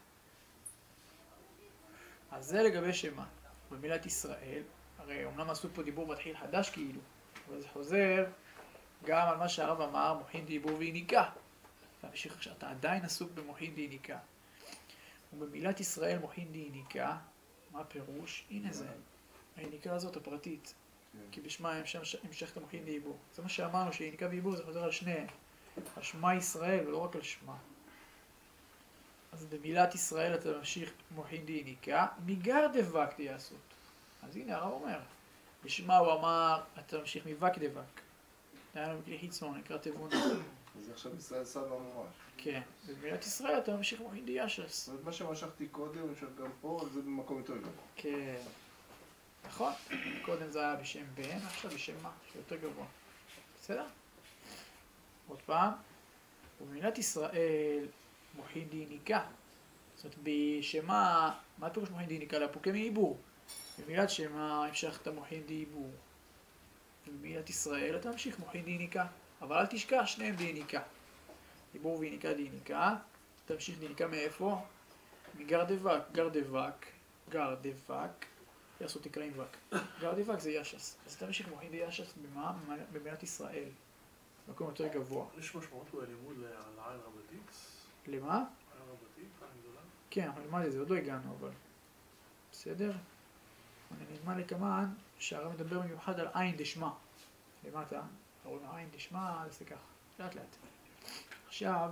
Speaker 1: אז זה לגבי שמה. במילת ישראל, הרי אומנם עשו פה דיבור מתחיל חדש כאילו, אבל זה חוזר גם על מה שהרב אמר, מוחין דיבור ויניקה. והמשיך עכשיו, אתה עדיין עסוק במוחין דיניקה. ובמילת ישראל מוחין דיניקה, מה הפירוש? הנה זה. היניקה הזאת הפרטית. כי בשמה המשך את המוחין דיבור. זה מה שאמרנו, שהיניקה ודיבור זה חוזר על שניהם. על שמה ישראל ולא רק על שמה. אז במילת ישראל אתה ממשיך מוחין דיניקה, מיגר דבק תיעשות. אז הנה הרב אומר, בשמה הוא אמר, אתה ממשיך מבק דבק. היה לנו בכלי חיצון, נקרא תבונה.
Speaker 2: אז עכשיו ישראל סבא ממש.
Speaker 1: כן, במילת ישראל אתה ממשיך מוחין דיאשס.
Speaker 2: זאת אומרת, מה שמשכתי קודם, אני חושב גם פה, זה במקום יותר גבוה.
Speaker 1: כן. נכון? קודם זה היה בשם בן, עכשיו בשם מה? שיותר גבוה. בסדר? עוד פעם. ובמילת ישראל מוחין דיניקה. זאת אומרת, בשמה, מה הפירוש מוחין דיניקה? להפוקה מעיבור. במילת שמה המשכת מוחין דיבור. ובמילת ישראל אתה ממשיך מוחין דיניקה. אבל אל תשכח, שניהם דיניקה. דיבור ויניקה דיניקה. תמשיך דיניקה מאיפה? מגר דבק. גר דבק. גר דבק. יעשו תקראים וק. גר דבק זה ישס. אז אתה ממשיך מוחין דיאשס במה? במילת ישראל. מקום יותר גבוה.
Speaker 4: יש משמעות בלימוד לעין רבתית?
Speaker 1: למה?
Speaker 4: עין רבתית, עין גדולה?
Speaker 1: כן, אנחנו נלמד את זה, עוד לא הגענו, אבל... בסדר? אני נלמד לכמן שהרב מדבר במיוחד על עין דשמה. למטה, רואים עין דשמה, זה ככה, לאט לאט. עכשיו,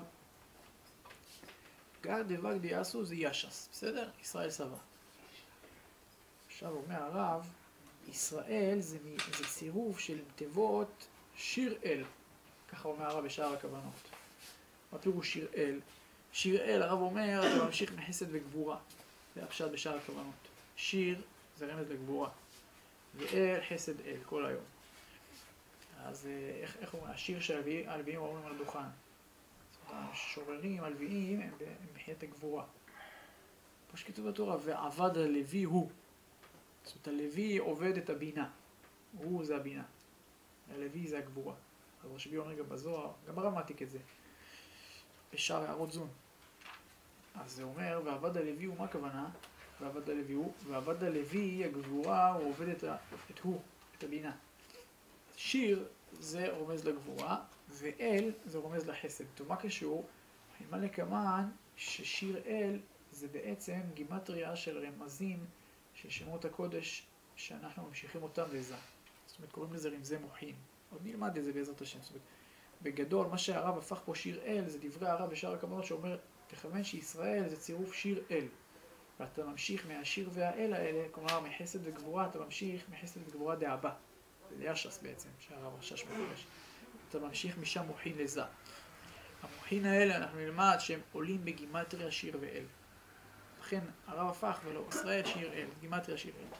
Speaker 1: גר דבק דיאסו זה ישס, בסדר? ישראל סבא. עכשיו אומר הרב, ישראל זה, זה צירוף של תיבות שיר אל. ככה אומר הרב בשאר הכוונות. מה פירוש שיר אל? שיר אל, הרב אומר, אתה ממשיך מחסד וגבורה. זה הפשט בשאר הכוונות. שיר זה רמז לגבורה. ואל, חסד אל, כל היום. אז איך, איך אומר? השיר שהלוויים אומרים על הדוכן. זאת אומרת, השוררים, הלוויים, הם בחיית הגבורה. פה שכתוב בתורה, ועבד הלוי הוא. זאת אומרת, הלוי עובד את הבינה. הוא זה הבינה. הלוי זה הגבורה. אז רשב"י אומר גם בזוהר, גם הרב מעתיק את זה. בשאר הערות זון. אז זה אומר, ועבד הלוי הוא, מה הכוונה? ועבד הלוי הוא, ועבד הלוי, הגבורה, הוא עובד את, ה, את הוא, את הבינה. שיר זה רומז לגבורה, ואל זה רומז לחסד. טוב, מה קשור? נלמד לכמן ששיר אל זה בעצם גימטריה של רמזים של שמות הקודש שאנחנו ממשיכים אותם לזה. זאת אומרת, קוראים לזה רמזי מוחין. עוד נלמד את זה בעזרת השם. זאת אומרת, בגדול, מה שהרב הפך פה שיר אל, זה דברי הרב בשאר הכוונות שאומר, תכוון שישראל זה צירוף שיר אל. ואתה ממשיך מהשיר והאל האלה, כלומר מחסד וגבורה, אתה ממשיך מחסד וגבורה דאבא. זה ישס בעצם, שהרב רשש מפורש. אתה ממשיך משם מוחין לזה. המוחין האלה אנחנו נלמד שהם עולים בגימטריה שיר ואל. לכן הרב הפך ולא, ישראל שיר אל, גימטריה שיר אל.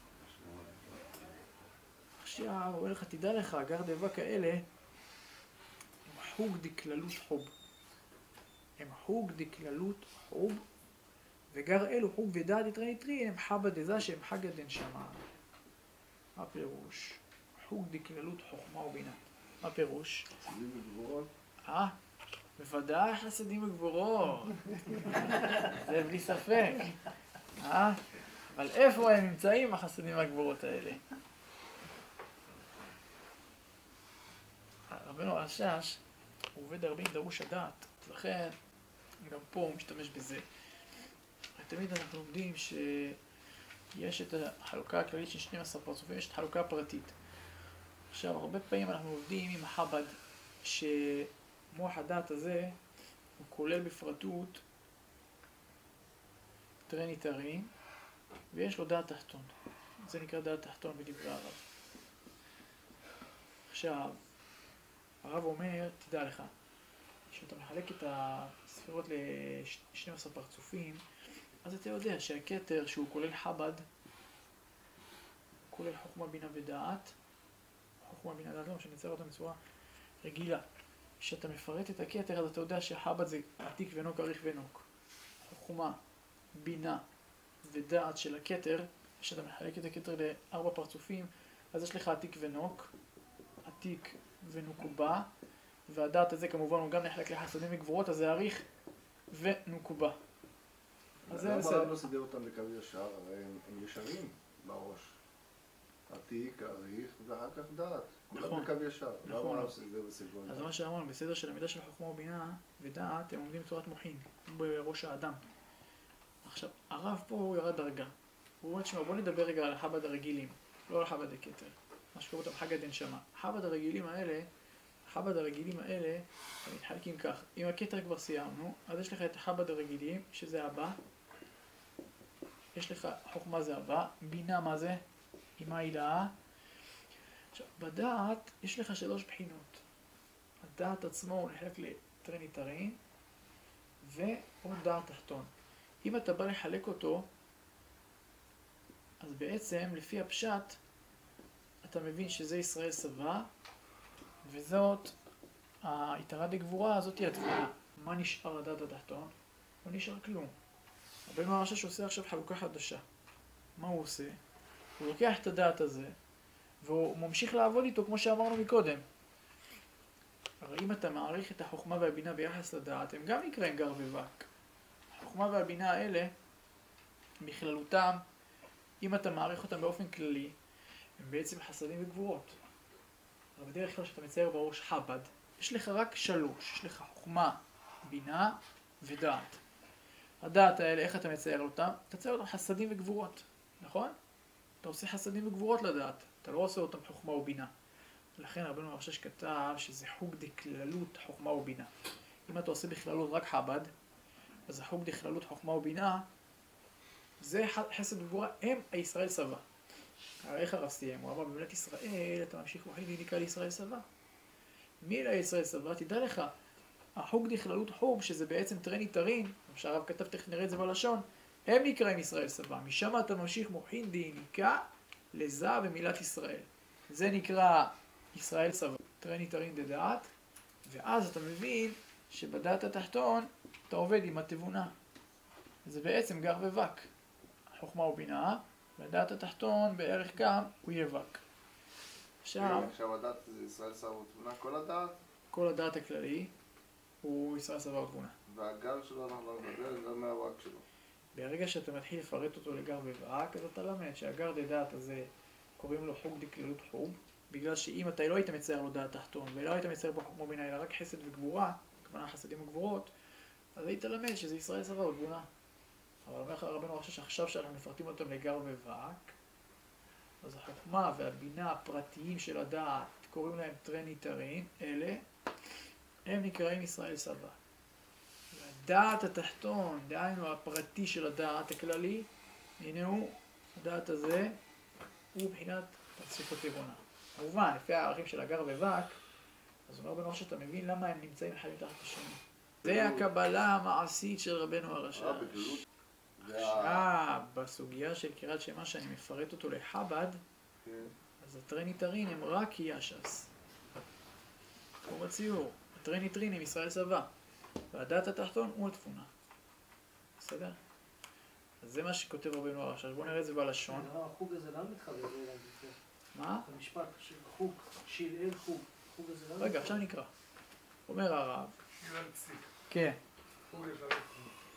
Speaker 1: עכשיו, הוא אומר לך, תדע לך, גר דבק האלה, הם חוג דקללות חוב. הם חוג דקללות חוב, וגר אלו חוג ודעת יתרי יתרי, הם חבא דזה שהם חגא דנשמה. מה הפירוש? חוג דקללות חוכמה ובינה. מה הפירוש?
Speaker 2: חסדים וגבורות?
Speaker 1: אה, בוודאי חסדים וגבורות. זה בלי ספק. אה? אבל איפה הם נמצאים החסדים והגבורות האלה? רבנו הרשש, הוא עובד הרבה עם דרוש הדעת, לכן גם פה הוא משתמש בזה. תמיד אנחנו לומדים שיש את החלוקה הכללית של שנים עשר פרצופים, יש את החלוקה הפרטית. עכשיו, הרבה פעמים אנחנו עובדים עם החב"ד, שמוח הדעת הזה הוא כולל בפרטות טרניטרים, ויש לו דעת תחתון. זה נקרא דעת תחתון בדברי הרב. עכשיו, הרב אומר, תדע לך, כשאתה מחלק את הספירות ל-שנים עשר פרצופים, אז אתה יודע שהכתר שהוא כולל חב"ד, כולל חוכמה, בינה ודעת. חוכמה, בינה ודעת, לא, שנצייר אותם בצורה רגילה. כשאתה מפרט את הכתר, אז אתה יודע שחב"ד זה עתיק ונוק, אריך ונוק. חוכמה, בינה ודעת של הכתר, כשאתה מחלק את הכתר לארבע פרצופים, אז יש לך עתיק ונוק, עתיק ונוקובה, והדעת הזה כמובן הוא גם נחלק לחסדים וגבורות, אז זה אריך ונוקובה. אז זה
Speaker 2: למה
Speaker 1: בסדר.
Speaker 2: הרב לא סידר אותם בקו ישר? הרי הם, הם ישרים בראש. עתיק, אריך, ואחר כך דעת.
Speaker 1: נכון.
Speaker 2: כולם בקו ישר.
Speaker 1: נכון.
Speaker 2: למה הרב סידר בסגנון?
Speaker 1: אז מה שאמרנו, בסדר של המידה של חוכמה ובינה ודעת, הם עומדים בצורת מוחין, בראש האדם. עכשיו, הרב פה הוא ירד דרגה. הוא אומר, תשמע, בוא נדבר רגע על החב"ד הרגילים, לא על חב"ד הכתר. מה שקורא אותם חגא דנשמה. החב"ד הרגילים האלה, החב"ד הרגילים האלה, הם מתחלקים כך. אם הכתר כבר סיימנו, אז יש לך את החב"ד הרגילים, שזה הבא. יש לך חוכמה זה הבא, בינה מה זה? עם העילה. עכשיו, בדעת יש לך שלוש בחינות. הדעת עצמו הוא נחלק לטרניטרין ועוד דעת תחתון. אם אתה בא לחלק אותו, אז בעצם לפי הפשט אתה מבין שזה ישראל סבא, וזאת היתרה דגבורה, זאת היא התבונה. מה נשאר הדעת התחתון? לא נשאר כלום. רבנו הרש"ש שעושה עכשיו חלוקה חדשה. מה הוא עושה? הוא לוקח את הדעת הזה והוא ממשיך לעבוד איתו כמו שאמרנו מקודם. הרי אם אתה מעריך את החוכמה והבינה ביחס לדעת, הם גם נקראים גר ובק. החוכמה והבינה האלה, בכללותם, אם אתה מעריך אותם באופן כללי, הם בעצם חסדים וגבורות. אבל בדרך כלל שאתה מצייר בראש חב"ד, יש לך רק שלוש, יש לך חוכמה, בינה ודעת. הדעת האלה, איך אתה מצייר אותם? אתה מצייר אותם חסדים וגבורות, נכון? אתה עושה חסדים וגבורות לדעת, אתה לא עושה אותם חוכמה ובינה. לכן רבנו הרש"ש כתב שזה חוג דכללות חוכמה ובינה. אם אתה עושה בכללות רק חב"ד, אז החוג דכללות חוכמה ובינה, זה חסד וגבורה, הם הישראל סבא. הרי איך הרב סיים? הוא אמר, במדינת ישראל אתה ממשיך מוחין דיניקה לישראל סבא. מי אלה ישראל סבא? תדע לך, החוג דכללות חוג, שזה בעצם טרניטרין, שהרב כתב, תכף נראה את זה בלשון, הם נקראים ישראל סבא. משם אתה ממשיך מוחין דיניקה לזה ומילת ישראל. זה נקרא ישראל סבא, טרניטרין דדעת, ואז אתה מבין שבדעת התחתון אתה עובד עם התבונה. זה בעצם גר ובק. חוכמה ובינה, בדעת התחתון בערך גם הוא יבק. עכשיו,
Speaker 2: עכשיו הדעת זה ישראל סבא ותבונה, כל הדעת?
Speaker 1: כל הדעת הכללי הוא ישראל סבא ותבונה.
Speaker 2: והגר שלו אנחנו לא מדבר, זה מהווק שלו.
Speaker 1: ברגע שאתה מתחיל לפרט אותו לגר ובק, אז אתה למד שהגר דדעת הזה קוראים לו חוג דכללות חוג, בגלל שאם אתה לא היית מצייר לו דעת תחתון ולא היית מצייר בו חוכמה ובינה אלא רק חסד וגבורה, כוונה חסדים וגבורות, אז היית למד שזה ישראל סבא ותבונה. אבל אומר לך רבנו הרש"ש שעכשיו שאנחנו מפרטים אותם לגר ובק, אז החוכמה והבינה הפרטיים של הדעת, קוראים להם טרניטרין, אלה, הם נקראים ישראל סבא. והדעת התחתון, דהיינו הפרטי של הדעת הכללי, הנה הוא, הדעת הזה, הוא מבחינת פרצוף התבונה. כמובן, לפי הערכים של הגר ובק, אז אומר רבנו הרש"ש שאתה מבין למה הם נמצאים אחד מתחת השני. זה הקבלה המעשית של רבנו הרש"ש. עכשיו, בסוגיה של קריאת שמע שאני מפרט אותו לחב"ד, אז הטרניטרין הם רק יש"ס. כמו בציור, הטרניטרין הם ישראל סבא, והדעת התחתון הוא התבונה. בסדר? אז זה מה שכותב רבנו הרש"ש. בואו נראה את זה בלשון.
Speaker 4: החוג הזה למה מתחבר אליו?
Speaker 1: מה?
Speaker 4: המשפט, חוג, שיל אל חוג. חוג הזה למה?
Speaker 1: רגע, עכשיו נקרא. אומר הרב.
Speaker 6: אילן ציק.
Speaker 1: כן.
Speaker 6: חוג יש לנו.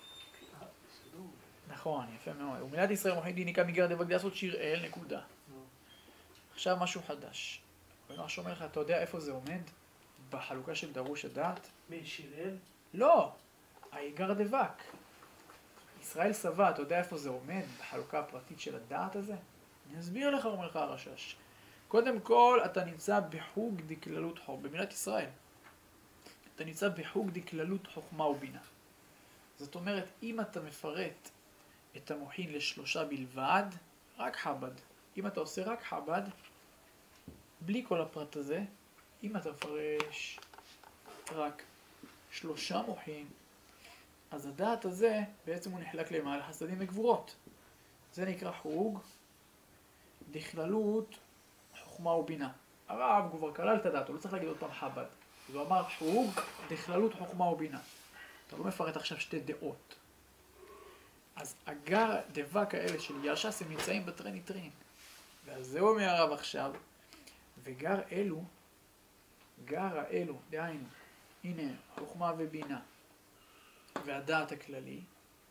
Speaker 1: נכון, יפה מאוד. ומילת ישראל מוחין דיניקה מגר דבק לעשות שיר אל, נקודה. עכשיו משהו חדש. רבנו הרש"ש אומר לך, אתה יודע איפה זה עומד? בחלוקה של דרוש הדעת?
Speaker 4: מי, שיר אל?
Speaker 1: לא! העיקר דבק. ישראל סבא, אתה יודע איפה זה עומד? בחלוקה הפרטית של הדעת הזה? אני אסביר לך, אומר לך הרש"ש. קודם כל, אתה נמצא בחוג דכללות חוכמה, במילת ישראל. אתה נמצא בחוג דכללות חוכמה ובינה. זאת אומרת, אם אתה מפרט את המוחין לשלושה בלבד, רק חב"ד. אם אתה עושה רק חב"ד, בלי כל הפרט הזה, אם אתה מפרש רק שלושה מוחין, אז הדעת הזה בעצם הוא נחלק למעלה חסדים וגבורות. זה נקרא חוג בכללות חוכמה ובינה. הרב כבר כלל את הדעת, הוא לא צריך להגיד עוד פעם חב"ד. אז הוא אמר חוג בכללות חוכמה ובינה. אתה לא מפרט עכשיו שתי דעות. אז הגר דבק האלה של יש"ס הם נמצאים בטרניטרין. ועל זה אומר הרב עכשיו, וגר אלו, גר האלו, דהיינו, הנה חוכמה ובינה והדעת הכללי,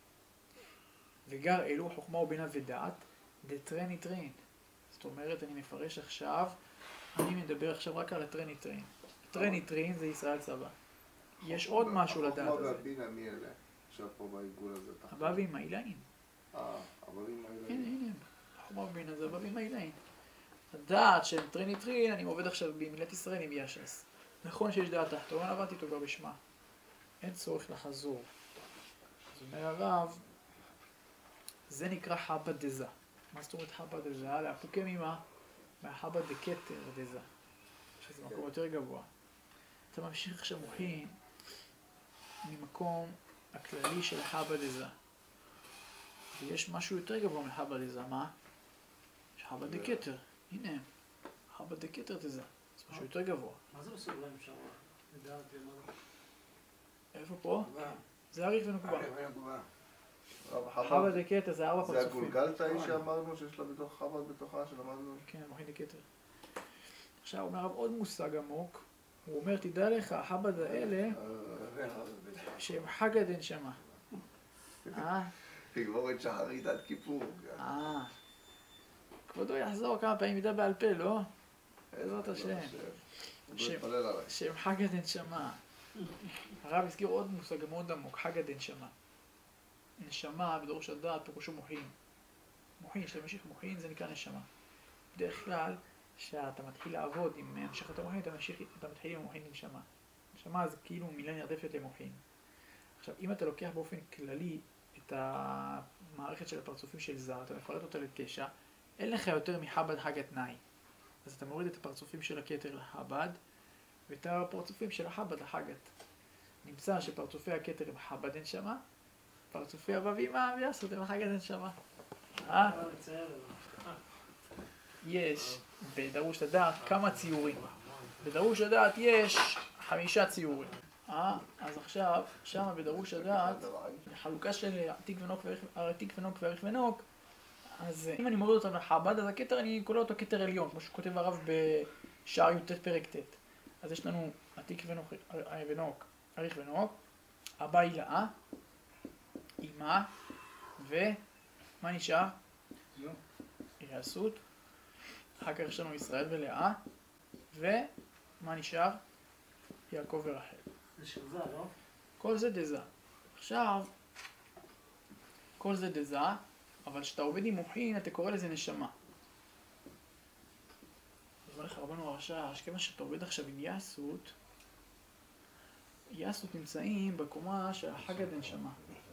Speaker 1: וגר אלו חוכמה ובינה ודעת, דטרניטרין. זאת אומרת, אני מפרש עכשיו, אני מדבר עכשיו רק על הטרניטרין. הטרניטרין זה ישראל צבא. יש עוד משהו לדעת
Speaker 2: החוכמה
Speaker 1: הזה.
Speaker 2: והבינה מי אלה? עכשיו פה בעיגול הזה. תחת.
Speaker 1: הבבים האילאים.
Speaker 2: אה, הבבים האלה.
Speaker 1: הנה, הנה, חוכמה ובינה זה הבבים האילאים. הדעת של טרניטרין, אני עובד עכשיו במילת ישראל עם יש"ס. נכון שיש דעת תחתון, עבדתי אותו כבר בשמה. אין צורך לחזור. אז אומר הרב, זה נקרא חב"ד דזה. מה זאת אומרת חב"ד דזה? להפוקה ממה? מהחב"ד דקטר דזה. שזה מקום יותר גבוה. אתה ממשיך עכשיו מוחין ממקום הכללי של חב"ד דזה. ויש משהו יותר גבוה מחב"ד דזה. מה? יש חב"ד דקטר. הנה, חב"ד דקטר דזה. זה משהו יותר גבוה.
Speaker 4: מה זה עושה אולי אפשר לדעת למעלה?
Speaker 1: איפה פה? זה אריך ונוקבה.
Speaker 2: רב
Speaker 1: חב"ד
Speaker 2: חב"ד,
Speaker 1: דקטר זה ארבע
Speaker 2: זה
Speaker 1: פרצופים.
Speaker 2: הגולגלתא היא שאמרנו שיש לה בתוך חב"ד בתוכה שלמדנו?
Speaker 1: כן, מוחין דקטר. עכשיו הוא אומר הרב עוד מושג עמוק. הוא אומר, תדע לך, החב"ד האלה שהם חגא דנשמה. אה?
Speaker 2: תגמור את שחרית עד כיפור.
Speaker 1: אה. כבודו יחזור כמה פעמים ידע בעל פה, לא? בעזרת השם.
Speaker 2: הוא מתפלל עליי.
Speaker 1: שהם חגא דנשמה. הרב הזכיר עוד מושג מאוד עמוק, חגא דנשמה. נשמה בדרוש הדעת פירושו מוחין. מוחין, שאתה ממשיך מוחין זה נקרא נשמה. בדרך כלל, כשאתה מתחיל לעבוד עם המשכת המוחין, אתה, ממשיך, אתה מתחיל עם מוחין נשמה. נשמה זה כאילו מילה נרדפת למוחין. עכשיו, אם אתה לוקח באופן כללי את המערכת של הפרצופים של זר, אתה מפרט אותה לתשע, אין לך יותר מחב"ד חגא תנאי. אז אתה מוריד את הפרצופים של הכתר לחב"ד, ואת הפרצופים של החב"ד לחגת. נמצא שפרצופי הכתר הם חב"ד נשמה, פרצופי הבבים ויעשות הם חגת נשמה. אה? יש בדרוש הדעת כמה ציורים. בדרוש הדעת יש חמישה ציורים. אה? אז עכשיו, שם בדרוש הדעת, חלוקה של עתיק ונוק ועתיק ונוק וערך ונוק, אז אם אני מוריד אותם לחב"ד, אז הכתר אני קורא אותו כתר עליון, כמו שכותב הרב בשער י"ט פרק ט'. אז יש לנו עתיק ונוק, ונוק, ערך ונוק, הבא הילאה, אימה, ומה נשאר? יעשות. אחר כך יש לנו ישראל ולאה, ומה נשאר? יעקב ורחל.
Speaker 4: זה של זה, לא?
Speaker 1: כל זה דזה. עכשיו, כל זה דזה, אבל כשאתה עובד עם מוחין, אתה קורא לזה נשמה. אומר לך רבנו הרש"ש, כיוון שאתה עובד עכשיו עם יעשות, יעשות נמצאים בקומה של החגא דנשמה.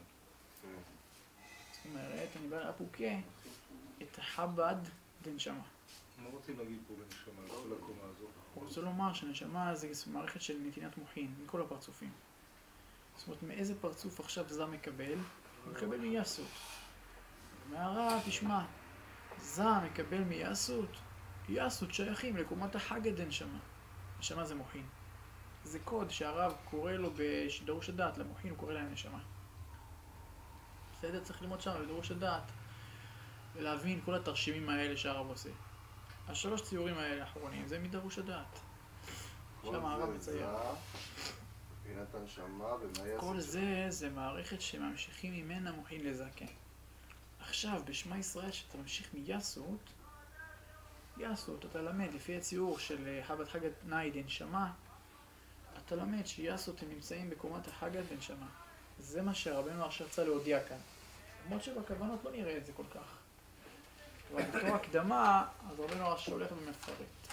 Speaker 1: זאת אומרת, אני בא לאפוקה את החב"ד דנשמה.
Speaker 6: מה רוצים להגיד פה בנשמה, בכל הקומה הזאת?
Speaker 1: הוא רוצה לומר שנשמה זה מערכת של נתינת מוחין, מכל הפרצופים. זאת אומרת, מאיזה פרצוף עכשיו זה מקבל? הוא מקבל מיעשות. מהרב, תשמע, זה מקבל מיעשות, יעשות שייכים לקומת החגא דנשמה. נשמה זה מוחין. זה קוד שהרב קורא לו בדרוש הדעת, למוחין הוא קורא להם נשמה. בסדר, צריך ללמוד שם בדרוש הדעת, ולהבין כל התרשימים האלה שהרב עושה. השלוש ציורים האלה האחרונים זה מדרוש הדעת. שם הרב מצייר.
Speaker 2: מבחינת הנשמה ומה יעשה?
Speaker 1: כל זה, זה מערכת שממשיכים ממנה מוחין לזקן. עכשיו, בשמע ישראל, שאתה ממשיך מיעשות, יעשות, אתה למד, לפי הציור של חב"ד חגא תנאי דנשמה, אתה למד שיעשות הם נמצאים בקומת החגא דנשמה. זה מה שהרבנו עכשיו רצה להודיע כאן. למרות שבכוונות לא נראה את זה כל כך. אבל בתור הקדמה, אז רבנו הרש"ש הולך ומפרט.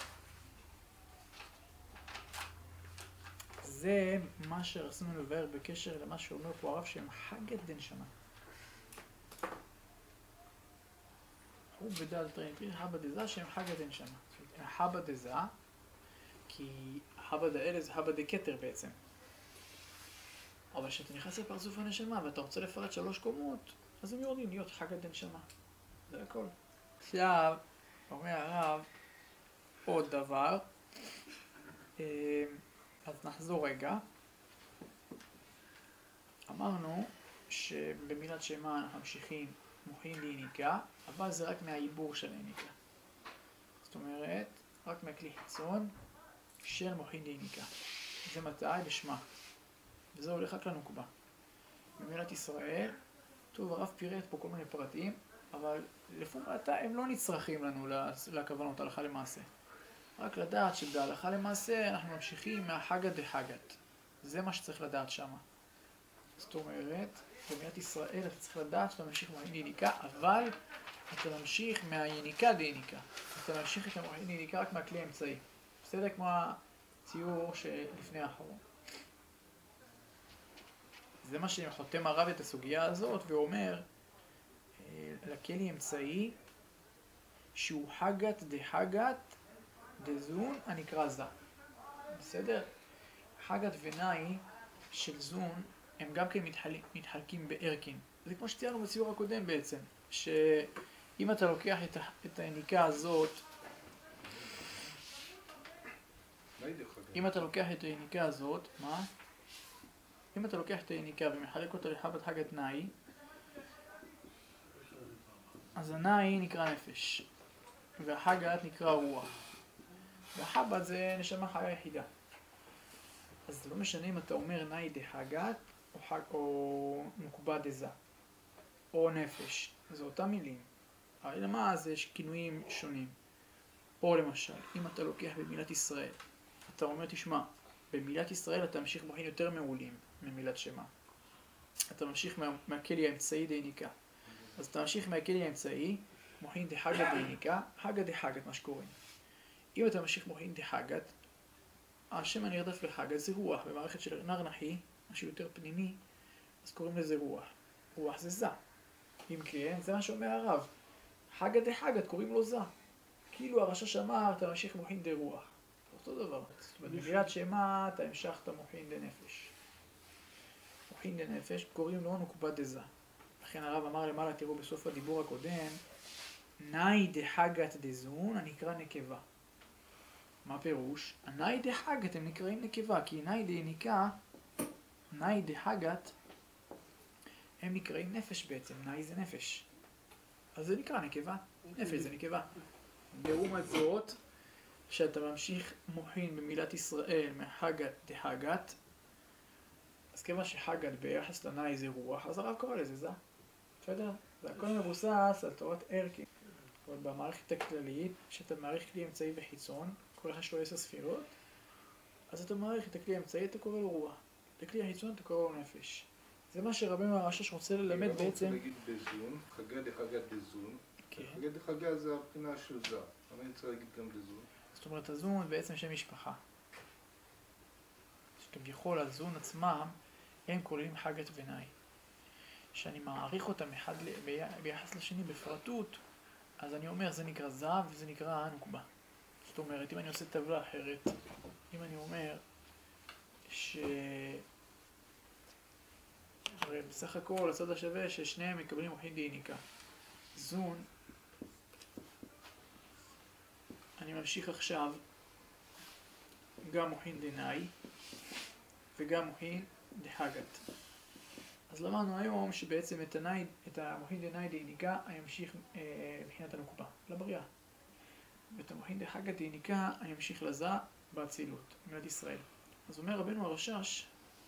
Speaker 1: זה מה שרצינו לבאר בקשר למה שאומר פה הרב שהם חגא דנשמה. הוא בדל טרינטרי חב"ד דזה שהם חגא דנשמה. חב"ד דזה, כי חב"ד האלה זה חב"ד דקטר בעצם. אבל כשאתה נכנס לפרצוף הנשמה ואתה רוצה לפרט שלוש קומות, אז הם יורדים להיות חגא דנשמה. זה הכל. עכשיו, אומר הרב עוד דבר, אז נחזור רגע. אמרנו שבמילת שמה אנחנו ממשיכים מוחין ליניקה, אבל זה רק מהעיבור של היניקה. זאת אומרת, רק מהכלי חיצון של מוחין ליניקה. זה מתי? בשמה. וזה הולך רק לנוקבה. במילת ישראל, טוב, הרב פירט פה כל מיני פרטים, אבל לפעמים הם לא נצרכים לנו לכוונות הלכה למעשה. רק לדעת שבהלכה למעשה אנחנו ממשיכים מהחגת דחגת. זה מה שצריך לדעת שמה. זאת אומרת, במילת ישראל אתה צריך לדעת שאתה ממשיך מוחין ליניקה, אבל אתה ממשיך מהיניקה דיניקה. אתה ממשיך את המוחין ליניקה רק מהכלי האמצעי. בסדר? כמו הציור שלפני האחרון. זה מה שחותם הרב את הסוגיה הזאת ואומר לכלי אמצעי שהוא חגת דחגת דזון הנקרא זה. בסדר? חגת ונאי של זון הם גם כן מתחלקים, מתחלקים בארקין. זה כמו שציינו בציור הקודם בעצם, שאם אתה לוקח את, את היניקה הזאת, אם אתה לוקח את היניקה הזאת, מה? אם אתה לוקח את היניקה ומחלק אותה לחבת חגת נאי, אז הנאי נקרא נפש, והחגת נקרא רוח, והחבת זה נשמה חיה יחידה. אז זה לא משנה אם אתה אומר נאי דחגת או, חג, או נוקבה דזה, או נפש, זה אותם מילים. אבל למה זה יש כינויים שונים. או למשל, אם אתה לוקח במילת ישראל, אתה אומר תשמע, במילת ישראל אתה ממשיך מוחין יותר מעולים ממילת שמה. אתה ממשיך מה, מהכלי האמצעי דיניקה. אז אתה ממשיך מהכלי האמצעי, מוחין דחגת דיניקה, חגת דחגת מה שקוראים. אם אתה ממשיך מוחין דחגת, השם הנרדף לחגת זה רוח. במערכת של נר נחי, משהו יותר פנימי, אז קוראים לזה רוח. רוח זה זה. אם כן, זה מה שאומר הרב. חגת דחגת קוראים לו זה. כאילו הרשש אמר, אתה ממשיך מוחין דרוח. אותו דבר. זאת אומרת, במילת שמה אתה המשכת מוחין דנפש. מוחין דנפש קוראים לו נוקבה דזה. לכן הרב אמר למעלה, תראו בסוף הדיבור הקודם, נאי דחגת דזון הנקרא נקבה. מה פירוש? הנאי דחגת הם נקראים נקבה, כי נאי דיניקה, נאי דחגת, הם נקראים נפש בעצם, נאי זה נפש. אז זה נקרא נקבה, נפש זה נקבה. לעומת זאת, שאתה ממשיך מוחין במילת ישראל מחגת דחגת, אז כיוון שחגת ביחס לנאי זה רוח, אז הרב קורא לזה זה. בסדר? זה הכל מבוסס על תורת ערכי. במערכת הכללית, שאתה מעריך כלי אמצעי וחיצון, כל אחד שלו עשר ספירות, אז אתה מעריך את הכלי האמצעי, אתה קורא לו רוח. את הכלי החיצון אתה קורא לו נפש. זה מה שרבינו הרשש רוצה ללמד בעצם...
Speaker 2: אני רוצה להגיד דזון, חגה דחגה דזון.
Speaker 1: כן.
Speaker 2: חגה דחגה זה הבחינה של זה. אבל אני רוצה להגיד גם דזון.
Speaker 1: זאת אומרת, הזון בעצם שם משפחה. שכביכול הזון עצמם, הם כוללים חגת ונאי. שאני מעריך אותם אחד ביחס לשני בפרטות, אז אני אומר, זה נקרא זה וזה נקרא נוקבה. זאת אומרת, אם אני עושה טבלה אחרת, אם אני אומר ש... הרי בסך הכל הצד השווה ששניהם מקבלים מוחין דיניקה. זון, אני ממשיך עכשיו גם מוחין דנאי וגם מוחין דחגת. אז למדנו היום שבעצם את, הנאי, את המוחין דנאי דיניקה אני אמשיך אה, מבחינת הנוקבה, לבריאה. ואת המוחין דחגת דיניקה אני אמשיך לזה באצילות, מילת ישראל. אז אומר רבנו הרשש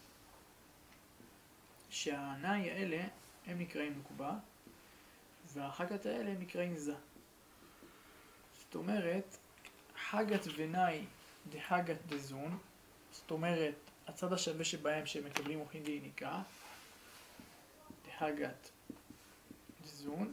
Speaker 1: שהנאי האלה הם נקראים נוקבה והחגת האלה הם נקראים זה. זאת אומרת, חגת ונאי דחגת דזון, זאת אומרת, הצד השווה שבהם שהם מקבלים מוחין דיניקה, דחגת דזון,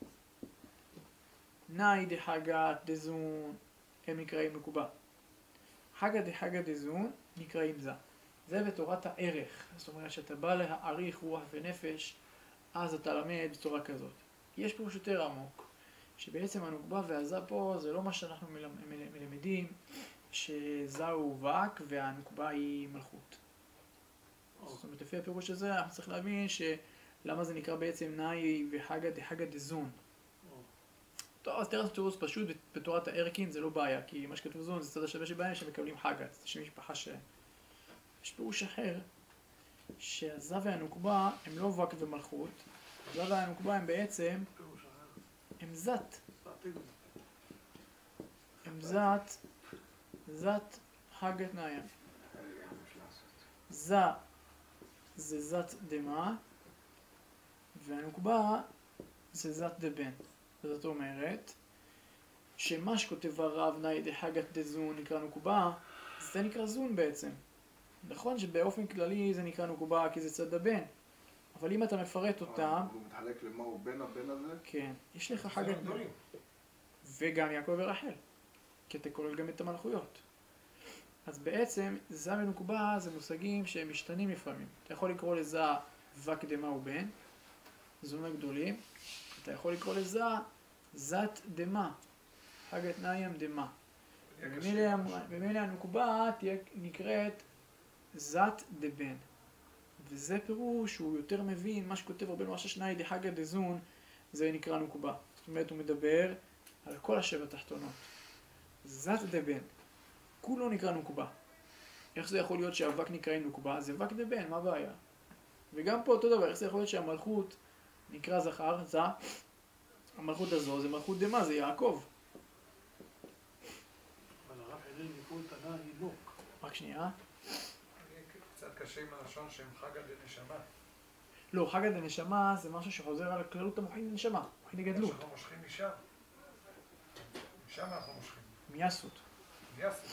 Speaker 1: נאי דחגת דזון, הם נקראים נוקבה. חגת דחגת דזון נקראים זה. זה בתורת הערך, זאת אומרת שאתה בא להעריך רוח ונפש, אז אתה למד בצורה כזאת. יש פירוש יותר עמוק, שבעצם הנוקבה והזה פה זה לא מה שאנחנו מלמדים, שזה הוא וק והנוקבה היא מלכות. זאת אומרת, לפי הפירוש הזה אנחנו צריכים להבין שלמה זה נקרא בעצם נאי וחגת דחגת דזון. טוב, אז תראה תירוץ פשוט, בתורת הערכין זה לא בעיה, כי מה שכתוב זון זה צד השווה שבהם שמקבלים חגת, זה שם משפחה ש... יש פירוש אחר, שהזב והנוקבה הם לא וק ומלכות, הזב והנוקבה הם בעצם, הם זת. הם זת, זת חגת נאיים. זה, זה זת דמה, והנוקבה זה זת דבן. זאת אומרת, שמה שכותב הרב נאי דחגת דזון נקרא נוקבה, זה נקרא זון בעצם. נכון שבאופן כללי זה נקרא נוקבה כי זה צד הבן, אבל אם אתה מפרט אותה...
Speaker 2: הוא מתחלק למה הוא בן הבן הזה?
Speaker 1: כן, יש לך חגת בן. וגם יעקב ורחל, כי אתה כולל גם את המלכויות. אז בעצם זה ונוקבה זה מושגים שהם משתנים לפעמים. אתה יכול לקרוא לזה וק דמה ובן, זון הגדולים. אתה יכול לקרוא לזה זת דמה, חגת נאיים דמה. במילא הנוקבה תהיה נקראת זת דבן. וזה פירוש שהוא יותר מבין מה שכותב רבנו אשש נאי דחגת דזון, זה נקרא נוקבה. זאת אומרת הוא מדבר על כל השבע תחתונות. זת דבן, כולו נקרא נוקבה. איך זה יכול להיות שהאבק נקרא נוקבה? זה וק דבן, מה הבעיה? וגם פה אותו דבר, איך זה יכול להיות שהמלכות נקרא זכר, זה, המלכות הזו זה מלכות דמה, זה יעקב.
Speaker 4: אבל הרב הלל מכל תנא היא לא.
Speaker 1: רק שנייה.
Speaker 6: אני קצת קשה עם הלשון שהם חגא דנשמה.
Speaker 1: לא, חגא דנשמה זה משהו שחוזר על כללות המוחין דנשמה, מוחין דגדלות.
Speaker 6: שאנחנו מושכים משם. משם אנחנו מושכים.
Speaker 1: מיאסות.
Speaker 6: יסו.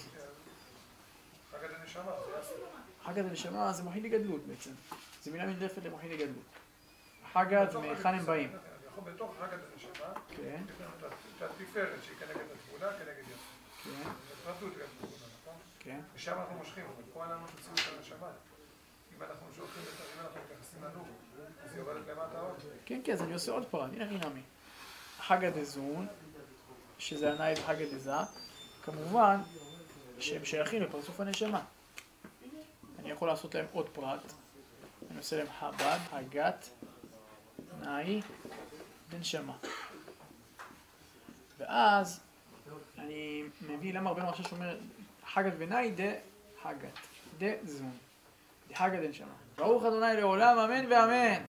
Speaker 6: חגא דנשמה, זה יסו.
Speaker 1: חגא דנשמה זה מוחין דגדלות בעצם. זה מילה נרדפת למוחין דגדלות. חגא זה מהיכן הם באים.
Speaker 6: אנחנו בתוך חגא דנשמה,
Speaker 1: כן.
Speaker 6: יש לנו את התפארת שהיא כנגד התמונה, כנגד יסו.
Speaker 1: כן.
Speaker 6: פרטות גם תמונה, נכון?
Speaker 1: כן.
Speaker 6: ושם אנחנו מושכים, אבל פה אין לנו תציאות של הנשמה. אם אנחנו שולחים את אם אנחנו מתייחסים לנור, אז היא יורדת למטה עוד.
Speaker 1: כן, כן, אז אני עושה עוד פרט, הנה רינמי. חגא דזון, שזה הנאי וחגא דזה, כמובן שהם שייכים לפרצוף הנשמה. אני יכול לעשות להם עוד פרט. אני עושה להם חב"ד, הגת, נאי, דנשמה. ואז אני מביא למה רבנו אשש אומר חגת ונאי דה חגת, דה זון, דה חגת דנשמה. ברוך ה' לעולם, אמן ואמן.